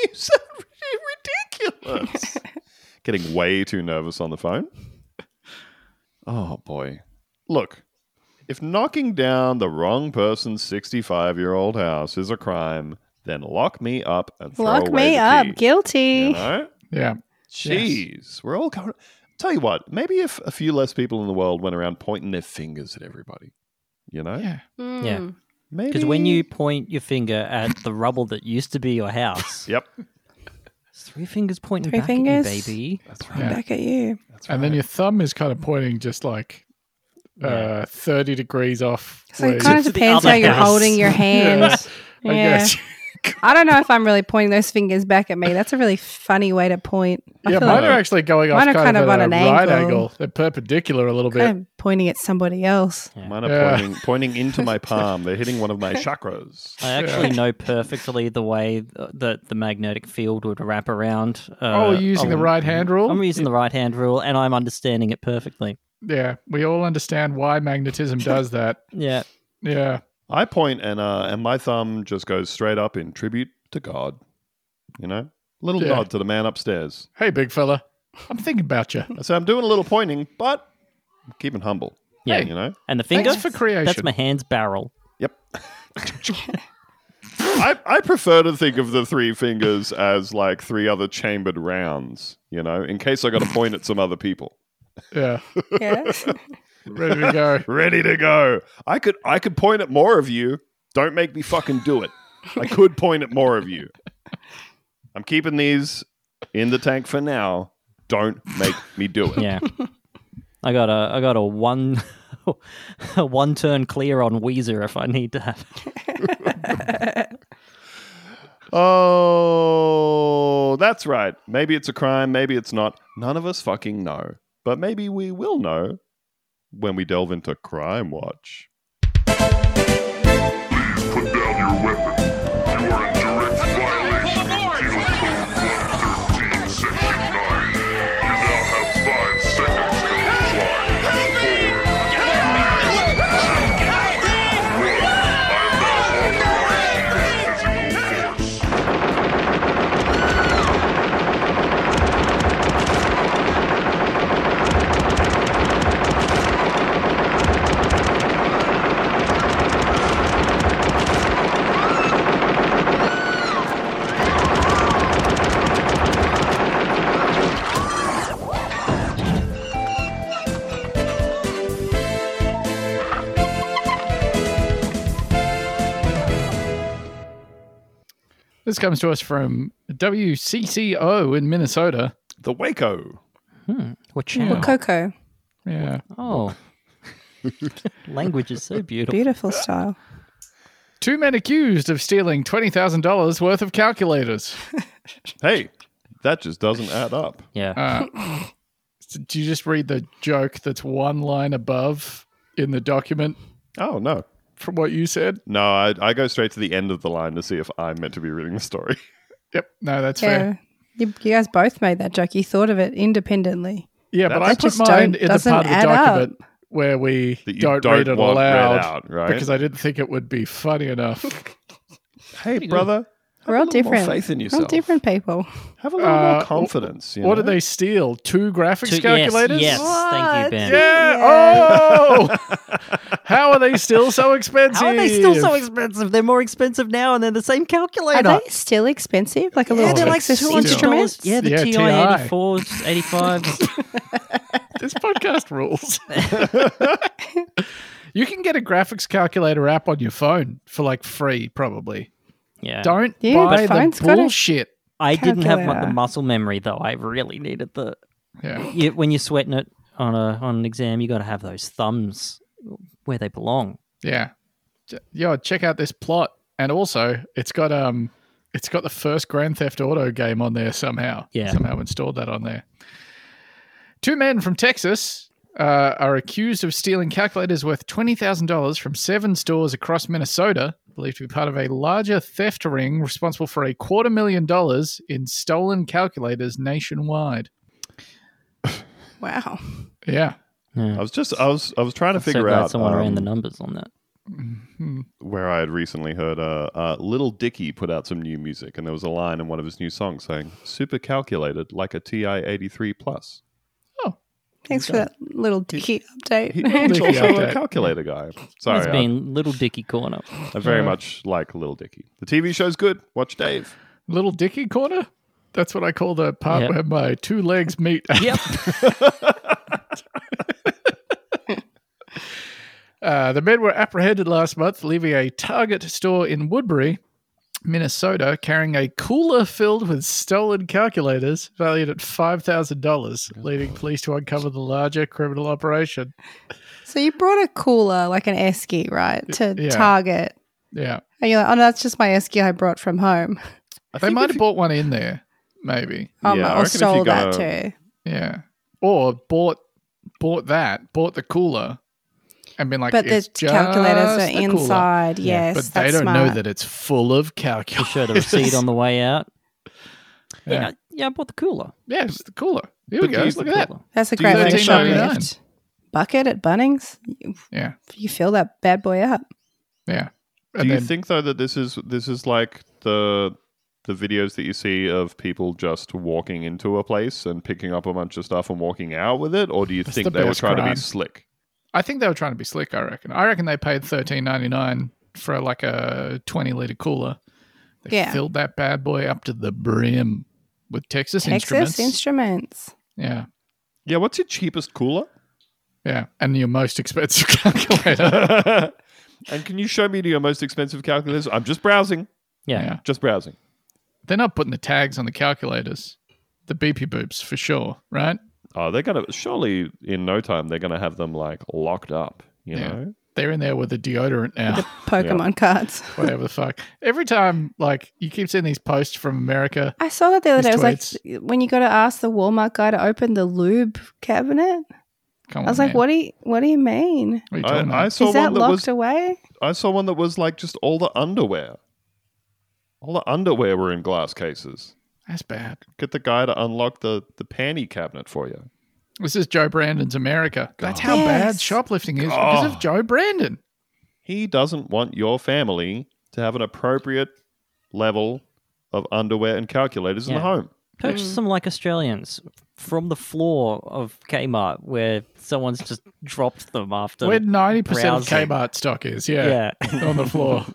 ridiculous. Getting way too nervous on the phone. Oh boy. Look, if knocking down the wrong person's 65-year-old house is a crime, then lock me up and throw Lock away me the up. key. Guilty. You know? Yeah. Jeez, we're all going. Tell you what, maybe if a few less people in the world went around pointing their fingers at everybody, you know? Yeah. Yeah. Maybe Because when you point your finger at the rubble that used to be your house, Yep. it's 3 fingers pointing Three back fingers? at you, baby. That's right. Yeah. Back at you. That's And then your thumb is kind of pointing just like 30 degrees off. So where it kind of To the depends other how you're house. holding your hands. I Yeah. guess. I don't know if I'm really pointing those fingers back at me. That's a really funny way to point. I Yeah, feel mine like are actually going off mine are kind of on at an a right angle. angle. They're perpendicular a little bit. kind of pointing at somebody else. Mine are Yeah. pointing into my palm. They're hitting one of my chakras. I actually know perfectly the way that the magnetic field would wrap around. Oh, you're using the right hand rule? I'm using the right hand rule, and I'm understanding it perfectly. Yeah, we all understand why magnetism does that. Yeah. Yeah. I point and my thumb just goes straight up in tribute to God. You know? Little Yeah. nod to the man upstairs. Hey, big fella, I'm thinking about you. So I'm doing a little pointing, but I'm keeping humble. Yeah. You know? And the finger? Thanks for creation. That's my hand's barrel. Yep. I prefer to think of the 3 fingers as like 3 other chambered rounds, you know, in case I got to point at some other people. Yeah, Yeah. ready to go. Ready to go. I could point at more of you. Don't make me fucking do it. I could point at more of you. I'm keeping these in the tank for now. Don't make me do it. Yeah. I got a one a 1 turn clear on Weezer if I need to have. Oh, that's right. Maybe it's a crime, maybe it's not. None of us fucking know. But maybe we will know when we delve into Crime Watch. Please put down your weapon. You are in direct violation of Penal Code 113, Section 9. You now have 5 seconds to comply. 4, 3, 2, 1. I am now authorizing physical force. This comes to us from WCCO in Minnesota. The Waco. What channel? Coco. Yeah. Oh. Language is so beautiful. Beautiful style. 2 men accused of stealing $20,000 worth of calculators. Hey, that just doesn't add up. Yeah. Do you just read the joke that's one line above in the document Oh, no. from what you said? No, I go straight to the end of the line to see if I'm meant to be reading the story. Yep. No, that's fair. Yeah. You guys both made that joke. You thought of it independently. Yeah, but I That put just mine in the doesn't part of the add up. document where we That you don't read it want read aloud out, right? because I didn't think it would be funny enough. Hey, brother. We're all have a little more different. faith in We're all yourself. different people. Have a little more confidence. What did they steal? 2 graphics calculators? Yes, thank you, Ben. Yeah. Oh! How are they still so expensive? How are they still so expensive? They're more expensive now, and they're the same calculator. Are they still expensive? Like a little they're like Texas $200. instruments? Yeah, the Yeah, TI TI. 84s, 85s. This podcast rules. You can get a graphics calculator app on your phone for like free, probably. Yeah. Don't Yeah, buy but phone's the got a- bullshit. I didn't have the calculator. muscle memory though. I really needed the. Yeah. When you're sweating it on an exam, you got to have those thumbs where they belong. Yeah. Yo, check out this plot. And also, it's got the first Grand Theft Auto game on there somehow. Yeah. Somehow installed that on there. 2 men from Texas are accused of stealing calculators worth $20,000 from 7 stores across Minnesota, believed to be part of a larger theft ring responsible for $250,000 in stolen calculators nationwide. Wow. Yeah. I was trying to So figure glad out someone ran the numbers on that. where I had recently heard Little Dicky put out some new music, and there was a line in one of his new songs saying "super calculated like a TI 83 plus." Thanks for that little dicky update. He's Dicky also a update. calculator guy. It's Sorry, been Little Dicky Corner. I very much like Little Dicky. The TV show's good. Watch Dave. Little Dicky Corner? That's what I call the part Yep. where my 2 legs meet. Yep. The men were apprehended last month, leaving a Target store in Woodbury, Minnesota, carrying a cooler filled with stolen calculators valued at $5,000, leading police to uncover the larger criminal operation. So you brought a cooler, like an Esky, right, to Yeah. Target. Yeah. And you're like, oh, no, that's just my Esky I brought from home. They might have bought one in there, maybe. Oh, Yeah, I or reckon if you stole go- that too. Yeah. Or bought the cooler and been like, But the it's just calculators are the cooler. inside. Yeah. Yes, But they that's don't smart. know that it's full of calculators. Show the receipt on the way out. Yeah. Yeah, I bought the cooler. Yeah, it's the cooler. Here we But go. use Look The at that. cooler. That's a Do you great way to $13.99? shoplift. Bucket at Bunnings. Yeah. You fill that bad boy up. Yeah. Do And you then, think though that this is like the videos that you see of people just walking into a place and picking up a bunch of stuff and walking out with it, or do you That's think the they were best trying to crime. be slick? I think they were trying to be slick, I reckon. I reckon they paid $13.99 for like a 20-liter cooler. They Yeah. filled that bad boy up to the brim with Texas Instruments. Instruments. Yeah. Yeah, what's your cheapest cooler? Yeah. And your most expensive calculator. And can you show me your most expensive calculators? I'm just browsing. Yeah. Yeah. Just browsing. They're not putting the tags on the calculators. The beepy boops for sure, right? Oh, they're gonna surely in no time they're gonna have them like locked up. You Yeah. know, They're in there with the deodorant now. Pokemon cards. Whatever the fuck. Every time, like, you keep seeing these posts from America. I saw that the other day. It These was like when you got to ask the Walmart guy to open the lube cabinet. Come on, I was like, man. what do you mean? What are you talking I about? saw Is that one that locked was away? I saw one that was like just all the underwear. All the underwear were in glass cases. That's bad. Get the guy to unlock the panty cabinet for you. This is Joe Brandon's America. That's how Yes. bad shoplifting is because of Joe Brandon. He doesn't want your family to have an appropriate level of underwear and calculators in the Yeah. home. Purchase them like Australians from the floor of Kmart where someone's just dropped them after. Where 90% of browsing. Kmart stock is, yeah. On the floor.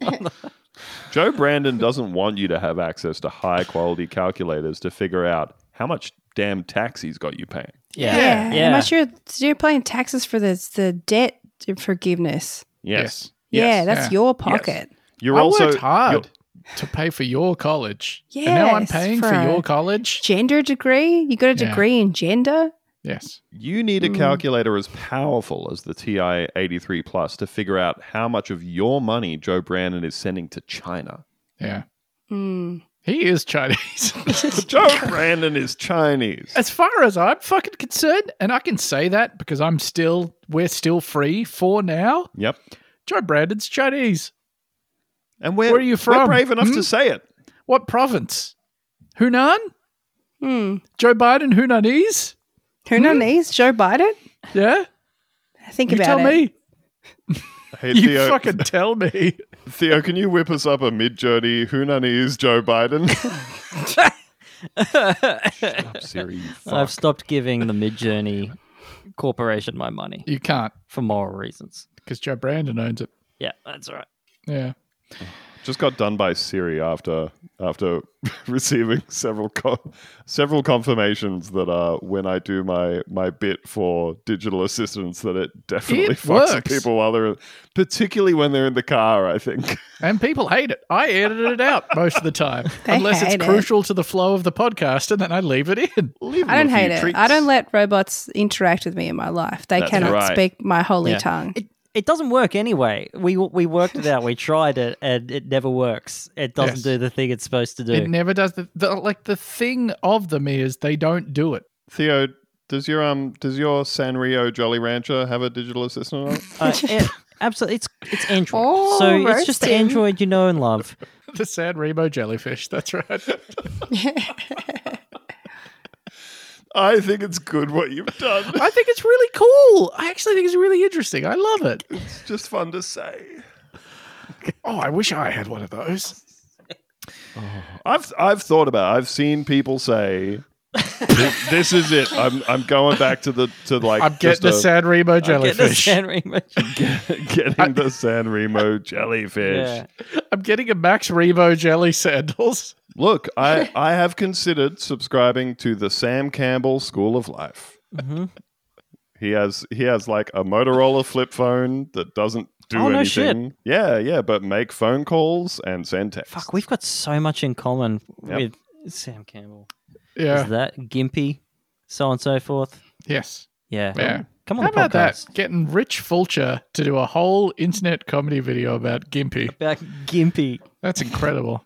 Joe Brandon doesn't want you to have access to high quality calculators to figure out how much damn tax he's got you paying. Yeah. How much you're paying taxes for the debt forgiveness. Yes. Yeah, that's yeah. your pocket. You're I also worked hard. to pay for your college. And now I'm Yes, paying for for your a- college. Gender degree? You got a Yeah. degree in gender? Yes. You need a calculator as powerful as the TI 83 Plus to figure out how much of your money Joe Brandon is sending to China. Yeah. Mm. He is Chinese. Joe Brandon is Chinese. As far as I'm fucking concerned, and I can say that because we're still free for now. Yep. Joe Brandon's Chinese. And Where are you We're from? brave enough Hmm? to say it. What province? Hunan? Hmm. Joe Biden Hunanese? Hunanese? Joe Biden? Yeah? Think You about tell it. me. Hey, You Theo, fucking tell me. Theo, can you whip us up a mid-journey Hunanese Joe Biden? Shut up, Siri, you fuck. I've stopped giving the Midjourney Corporation my money You can't for moral reasons. because Joe Brandon owns it. Yeah, that's right. Yeah. Just got done by Siri after receiving several confirmations that when I do my bit for digital assistants that it definitely It fucks with works. people while they're particularly when they're in the car. I think. And people hate it. I edited it out most of the time. They unless it's hate it. crucial to the flow of the podcast, and then I leave it in. I don't hate it. I don't let robots interact with me in my life. They That's cannot right. speak my holy Yeah. tongue. It doesn't work anyway. We worked it out. We tried it, and it never works. It doesn't Yes. do the thing it's supposed to do. It never does. The thing of them is they don't do it. Theo, does your Sanrio Jolly Rancher have a digital assistant on it? Absolutely, it's Android. Oh, so it's just the roasting. Android you know and love. The San Remo jellyfish. That's right. I think it's good what you've done. I think it's really cool. I actually think it's really interesting. I love it. It's just fun to say. Oh, I wish I had one of those. I've thought about it. I've seen people say this is it. I'm going back to like I'm getting the San Remo Get the jellyfish. San Remo. getting the San Remo jellyfish. Yeah. I'm getting a Max Remo jelly sandals. Look, I have considered subscribing to the Sam Campbell School of Life. Mm-hmm. He has like a Motorola flip phone that doesn't do Oh, no anything. Yeah, but make phone calls and send texts. Fuck, we've got so much in common Yep. with Sam Campbell. Yeah. Is that Gimpy, so on and so forth? Yes. Yeah. Yeah. Come on How the about podcast. that? Getting Rich Fulcher to do a whole internet comedy video about Gimpy. About Gimpy. That's incredible.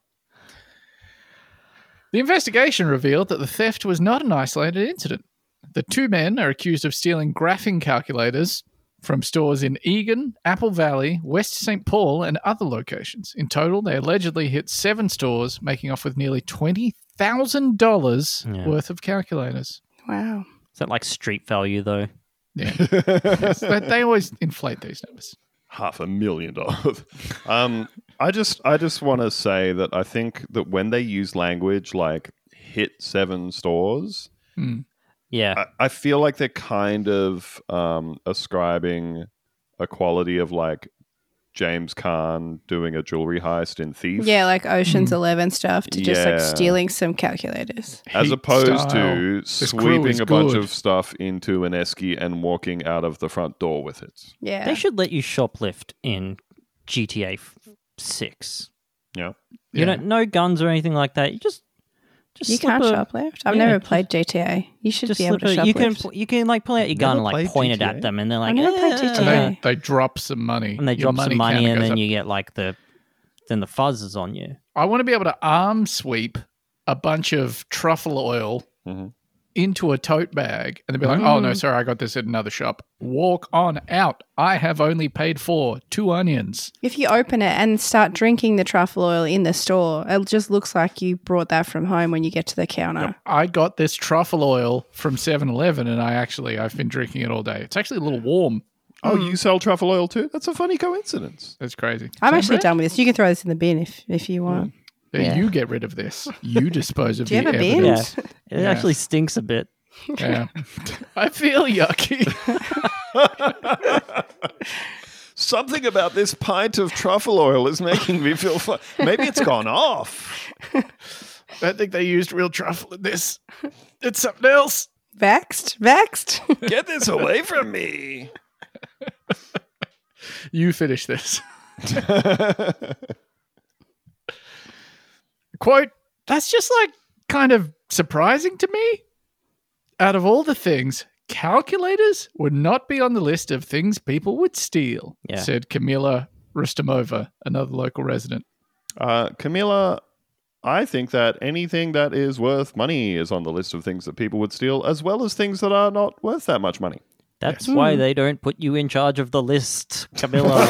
The investigation revealed that the theft was not an isolated incident. The two men are accused of stealing graphing calculators from stores in Egan, Apple Valley, West St. Paul, and other locations. In total, they allegedly hit 7 stores, making off with nearly $20,000 Yeah. worth of calculators. Wow. Is that like street value though? Yeah. Yes, they always inflate these numbers. $500,000. I just want to say that I think that when they use language like hit 7 stores, Yeah. I feel like they're kind of ascribing a quality of like James Caan doing a jewelry heist in Thief, Yeah, like Ocean's 11 stuff to just like Yeah. stealing some calculators. as Heat opposed style. to This crew sweeping is a bunch good. of stuff into an esky and walking out of the front door with it. Yeah. They should let you shoplift in GTA 6. Yeah. You know, no guns or anything like that. You just You slip can't a- shoplift. I've Yeah, never just- played GTA. You should Just be able to slip a- shoplift. you can like pull out your gun Never and like played point it GTA? at them, and they're like, never played "Eh." GTA. And they drop some money. and they Your drop some money, counter and goes then up. you get like the fuzz is on you. I want to be able to arm sweep a bunch of truffle oil Mhm. into a tote bag and they'd be like, oh, no, sorry, I got this at another shop. Walk on out. I have only paid for 2 onions. If you open it and start drinking the truffle oil in the store, it just looks like you brought that from home when you get to the counter. I got this truffle oil from 7-Eleven and I've been drinking it all day. It's actually a little warm. Oh, you sell truffle oil too? That's a funny coincidence. That's crazy. I'm Same actually brand? done with this. You can throw this in the bin if you want. Yeah. You get rid of this. You dispose of Do you the have a bin? evidence. It Yeah. actually stinks a bit. Yeah. I feel yucky. Something about this pint of truffle oil is making me feel fun. Maybe it's gone off. I don't think they used real truffle in this. It's something else. Vexed? Get this away from me. You finish this. Quote, that's just like kind of surprising to me. Out of all the things, calculators would not be on the list of things people would steal, Yeah. said Kamila Rustamova, another local resident. Camila, I think that anything that is worth money is on the list of things that people would steal, as well as things that are not worth that much money. That's why they don't put you in charge of the list, Camilla.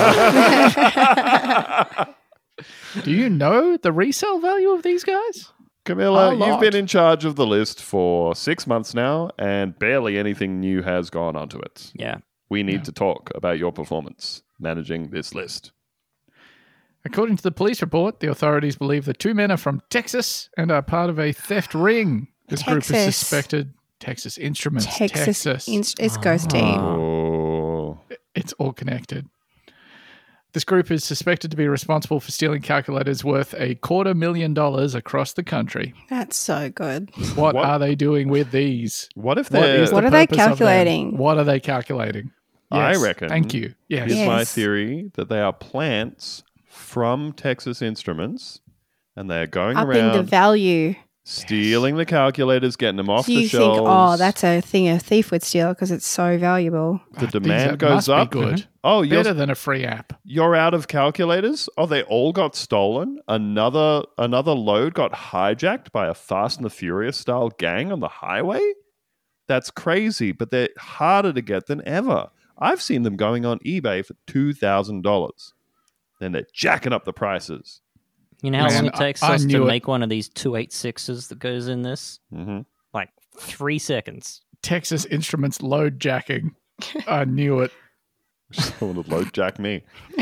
Do you know the resale value of these guys? Camilla, A lot. you've been in charge of the list for 6 months now, and barely anything new has gone onto it. Yeah. We need to talk about your performance managing this list. According to the police report, the authorities believe the two men are from Texas and are part of a theft ring. This group is Texas. suspected. Texas Instruments. Texas. Texas. It goes deep. Oh. It's all connected. This group is suspected to be responsible for stealing calculators worth $250,000 across the country. That's so good. What What? are they doing with these? What if What is they're... the What are they purpose of them? calculating? What are they calculating? I Yes, reckon- Thank you. Yes. Here's my Yes. theory that they are plants from Texas Instruments, and they're going Upping the around value. stealing the calculators, getting them off Do the you think, shelves. oh, that's a thing a thief would steal because it's so valuable? the These demand goes must be up. good. Oh, Better than a free app. you're out of calculators. Oh, they all got stolen. Another load got hijacked by a Fast and the Furious style gang on the highway. That's crazy, but they're harder to get than ever. I've seen them going on eBay for $2,000. Then they're jacking up the prices. You know how Man, long it takes I us to knew it. make one of these 286s that goes in this? Mm-hmm. Like 3 seconds. Texas Instruments load jacking. I knew it. Someone would load jack me.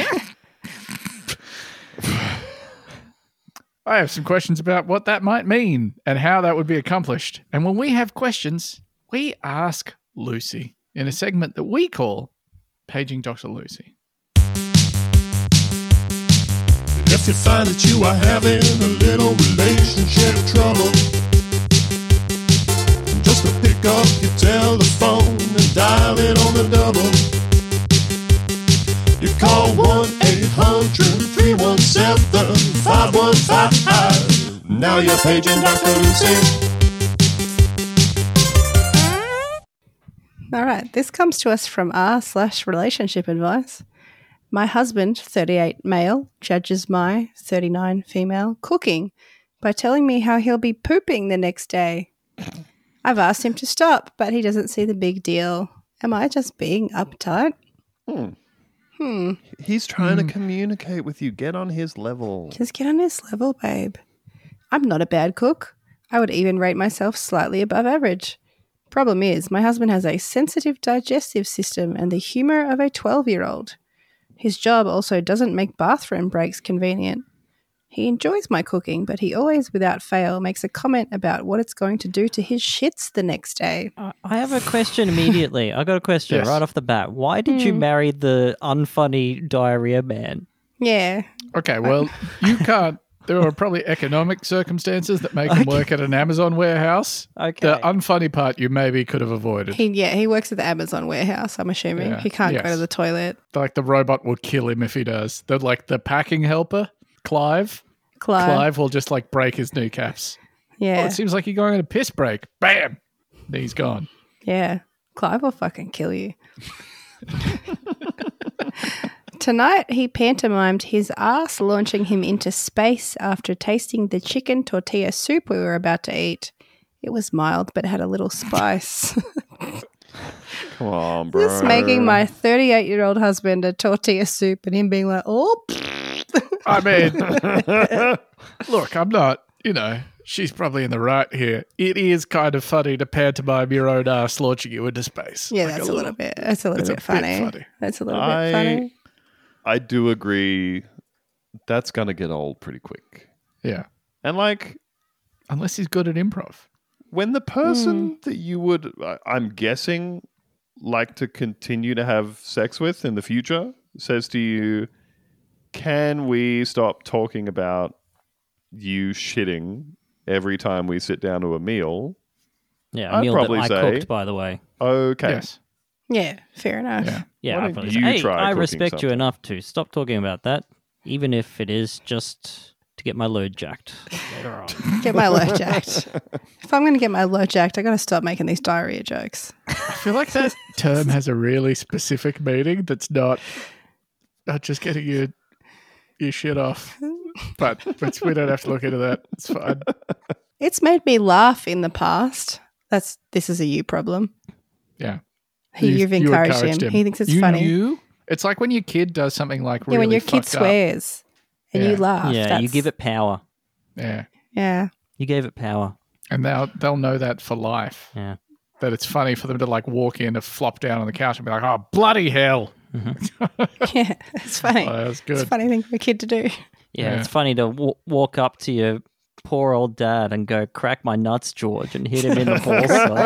I have some questions about what that might mean and how that would be accomplished. And when we have questions, we ask Lucy in a segment that we call Paging Dr. Lucy. If you find that you are having a little relationship trouble, just to pick up your telephone and dial it on the double. You call 1-800-317-5155. Now you're paging Dr. Lucy. All right. This comes to us from r/relationship advice. My husband, 38 male, judges my 39 female cooking by telling me how he'll be pooping the next day. I've asked him to stop, but he doesn't see the big deal. Am I just being uptight? He's trying to communicate with you. Get on his level. Just get on his level, babe. I'm not a bad cook. I would even rate myself slightly above average. Problem is, my husband has a sensitive digestive system and the humor of a 12-year-old. His job also doesn't make bathroom breaks convenient. He enjoys my cooking, but he always, without fail, makes a comment about what it's going to do to his shits the next day. I have a question immediately. I got a question Yes. right off the bat. Why did you marry the unfunny diarrhea man? Yeah. Okay, well, you can't. There are probably economic circumstances that make him work at an Amazon warehouse. Okay. The unfunny part you maybe could have avoided. He works at the Amazon warehouse, I'm assuming. Yeah. He can't go Yes. to the toilet. Like the robot will kill him if he does. The packing helper, Clive will just like break his kneecaps. Oh, Yeah. it seems like you're going on a piss break. Bam! Knee's gone. Yeah. Clive will fucking kill you. Tonight, he pantomimed his ass launching him into space after tasting the chicken tortilla soup we were about to eat. It was mild, but had a little spice. Come on, bro. Just making my 38-year-old husband a tortilla soup and him being like, oh, I mean, look, I'm not, she's probably in the right here. It is kind of funny to pantomime your own ass launching you into space. yeah, Like that's a little bit. That's a little it's a bit bit funny. funny. That's a little bit funny. I do agree. That's going to get old pretty quick. Yeah. And like, Unless he's good at improv. when the person that you would, I'm guessing, like to continue to have sex with in the future says to you, can we stop talking about you shitting every time we sit down to a meal? Yeah, a I'd meal that probably I say- cooked, by the way. Okay. Yes. Yeah, fair enough. Yeah. Yeah, Why I'd don't probably you say, hey, try I cooking respect you something?" enough to stop talking about that, even if it is just to get my load jacked later on. Get my load jacked. If I'm going to get my load jacked, I got to stop making these diarrhea jokes. I feel like that term has a really specific meaning that's not just getting your shit off. But we don't have to look into that. It's fine. It's made me laugh in the past. This is a you problem. Yeah. You've You encouraged him. He thinks it's funny. knew? It's like when your kid does something like really Yeah, when your kid fucked up. swears and Yeah. you laugh. Yeah, you that's- give it power. Yeah. Yeah. You gave it power. And they'll know that for life. Yeah. That it's funny for them to like walk in and flop down on the couch and be like, oh, bloody hell. Yeah, it's funny. Oh, that's It's good. a funny thing for a kid to do. Yeah, Yeah. it's funny to walk up to your poor old dad and go, crack my nuts, George, and hit him in the balls.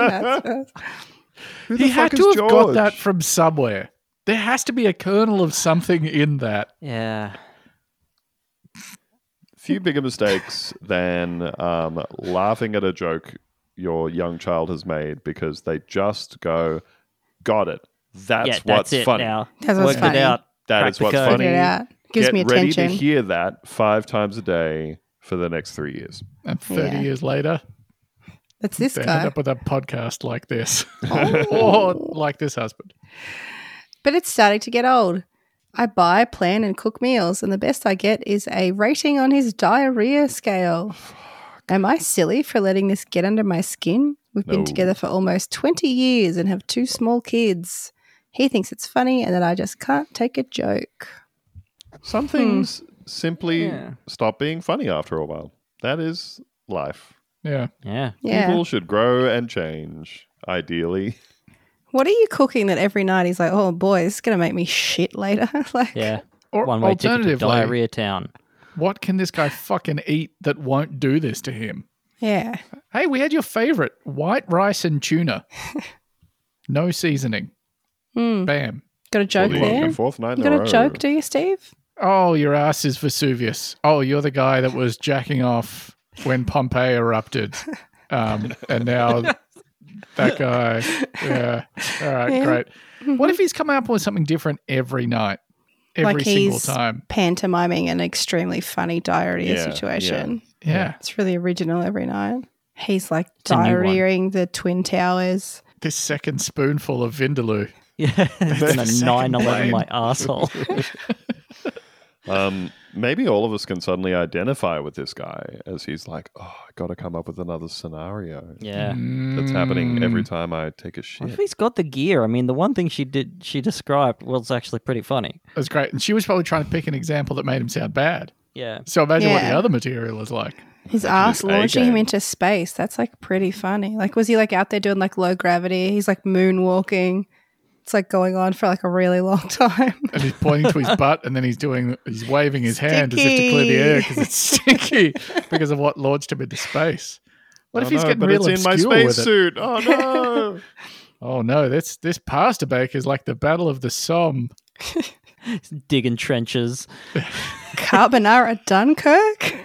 Who He the had fuck to is have got George? that from somewhere. There has to be a kernel of something in that. Yeah. Few bigger mistakes than laughing at a joke your young child has made because they just go, got it. That's Yeah, what's that's it funny. now. That's what's Worked funny. it out. That Crack is the what's code. funny. Figure it out. Gives Get me ready attention. to hear that 5 times a day for the next 3 years. And 30 Yeah. years later, That's this they end guy. up with a podcast like this. Or like this husband. But it's starting to get old. I buy, plan, and cook meals, and the best I get is a rating on his diarrhea scale. Am I silly for letting this get under my skin? We've been No. together for almost 20 years and have 2 small kids. He thinks it's funny and that I just can't take a joke. Some things simply Yeah. stop being funny after a while. That is life. Yeah. Yeah. Yeah. People should grow and change, ideally. What are you cooking that every night he's like, oh boy, this is going to make me shit later? Like, Yeah. Or One way ticket to alternatively, diarrhea town. what can this guy fucking eat that won't do this to him? yeah. Hey, we had your favorite white rice and tuna. No seasoning. Bam. Got a joke For the there? fourth night You in got a a joke, row. do you, Steve? Oh, your ass is Vesuvius. Oh, you're the guy that was jacking off when Pompeii erupted. And now that guy. Yeah. All right, Yeah. great. What if he's coming up with something different every night? Every Like single he's time. pantomiming an extremely funny diarrhea Yeah, situation. Yeah. It's really original every night. He's like a new one. diarrheaing the Twin Towers. This second spoonful of Vindaloo. Yeah. It's gonna second 9/11 blade. my asshole. Maybe all of us can suddenly identify with this guy as he's like, oh, I got to come up with another scenario Yeah. that's happening every Mm. time I take a What shit. if he's got the gear? I mean, the one thing she described was actually pretty funny. That's great. And she was probably trying to pick an example that made him sound bad. Yeah. So imagine what the Yeah. other material is like. His Imagine ass his launching him A-game. into space. That's like pretty funny. Like, was he like out there doing like low gravity? He's like moonwalking. It's like going on for like a really long time. And he's pointing to his butt, and then he's waving his hand as if to clear the air because it's stinky because of what launched him into space. What if he's getting but real it's in my obscure with it? spacesuit. Oh no! Oh no, this pasta bake is like the Battle of the Somme. Digging trenches. Carbonara Dunkirk.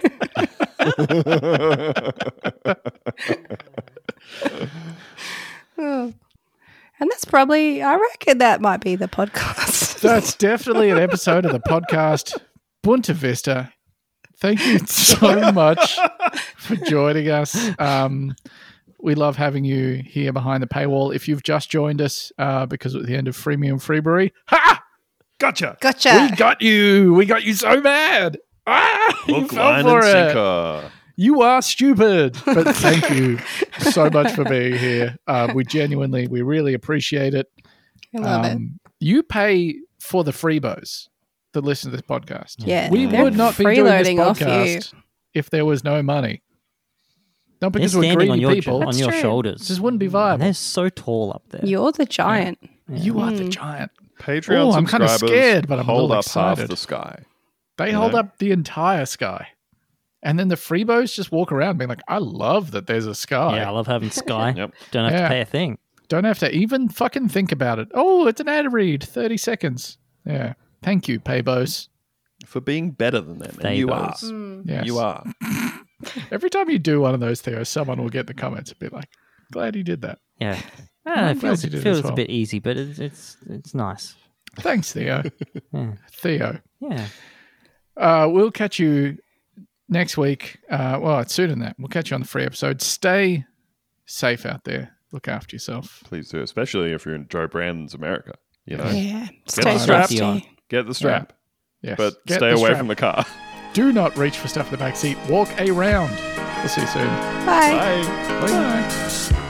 Oh. And that's probably, I reckon that might be the podcast. That's definitely an episode of the podcast Bunta Vista. Thank you so much for joining us. We love having you here behind the paywall. If you've just joined us because at the end of Freemium Freebury, ha! Gotcha. Gotcha. We got you. We got you so mad. You Hook, fell line, for and it. sinker. You are stupid. But thank you so much for being here. We really appreciate it. I love it. You pay for the freebos that listen to this podcast. Yeah. We they're would not be doing this freeloading off you. podcast if there was no money. Not They're because we're standing on greedy your people. on your true. shoulders. This wouldn't be And viable. they're so tall up there. You're the giant. You are the giant. Patreon Oh, I'm kinda subscribers scared, but I'm a hold little up half excited. the sky. They You hold know? up the entire sky. And then the freebos just walk around being like, I love that there's a sky. Yeah, I love having Sky. Yep. Don't have Yeah. to pay a thing. Don't have to even fucking think about it. Oh, it's an ad read, 30 seconds. Yeah. Thank you, Paybos. For being better than them. And you are. Faybos. Yes. You are. Every time you do one of those, Theo, someone will get in the comments and be like, glad he did that. Yeah. I don't know, I'm it glad feels, you did as feels well. a bit easy, but it's nice. Thanks, Theo. Yeah. Theo. Yeah. We'll catch you next week, well, it's sooner than that. We'll catch you on the free episode. Stay safe out there. Look after yourself. Please do, especially if you're in Joe Brandon's America. You know, Yeah. the Stay strap. safety. get the strap, Yes. but Get stay the away strap. from the car. Do not reach for stuff in the back seat. Walk around. We'll see you soon. Bye. Bye. Bye.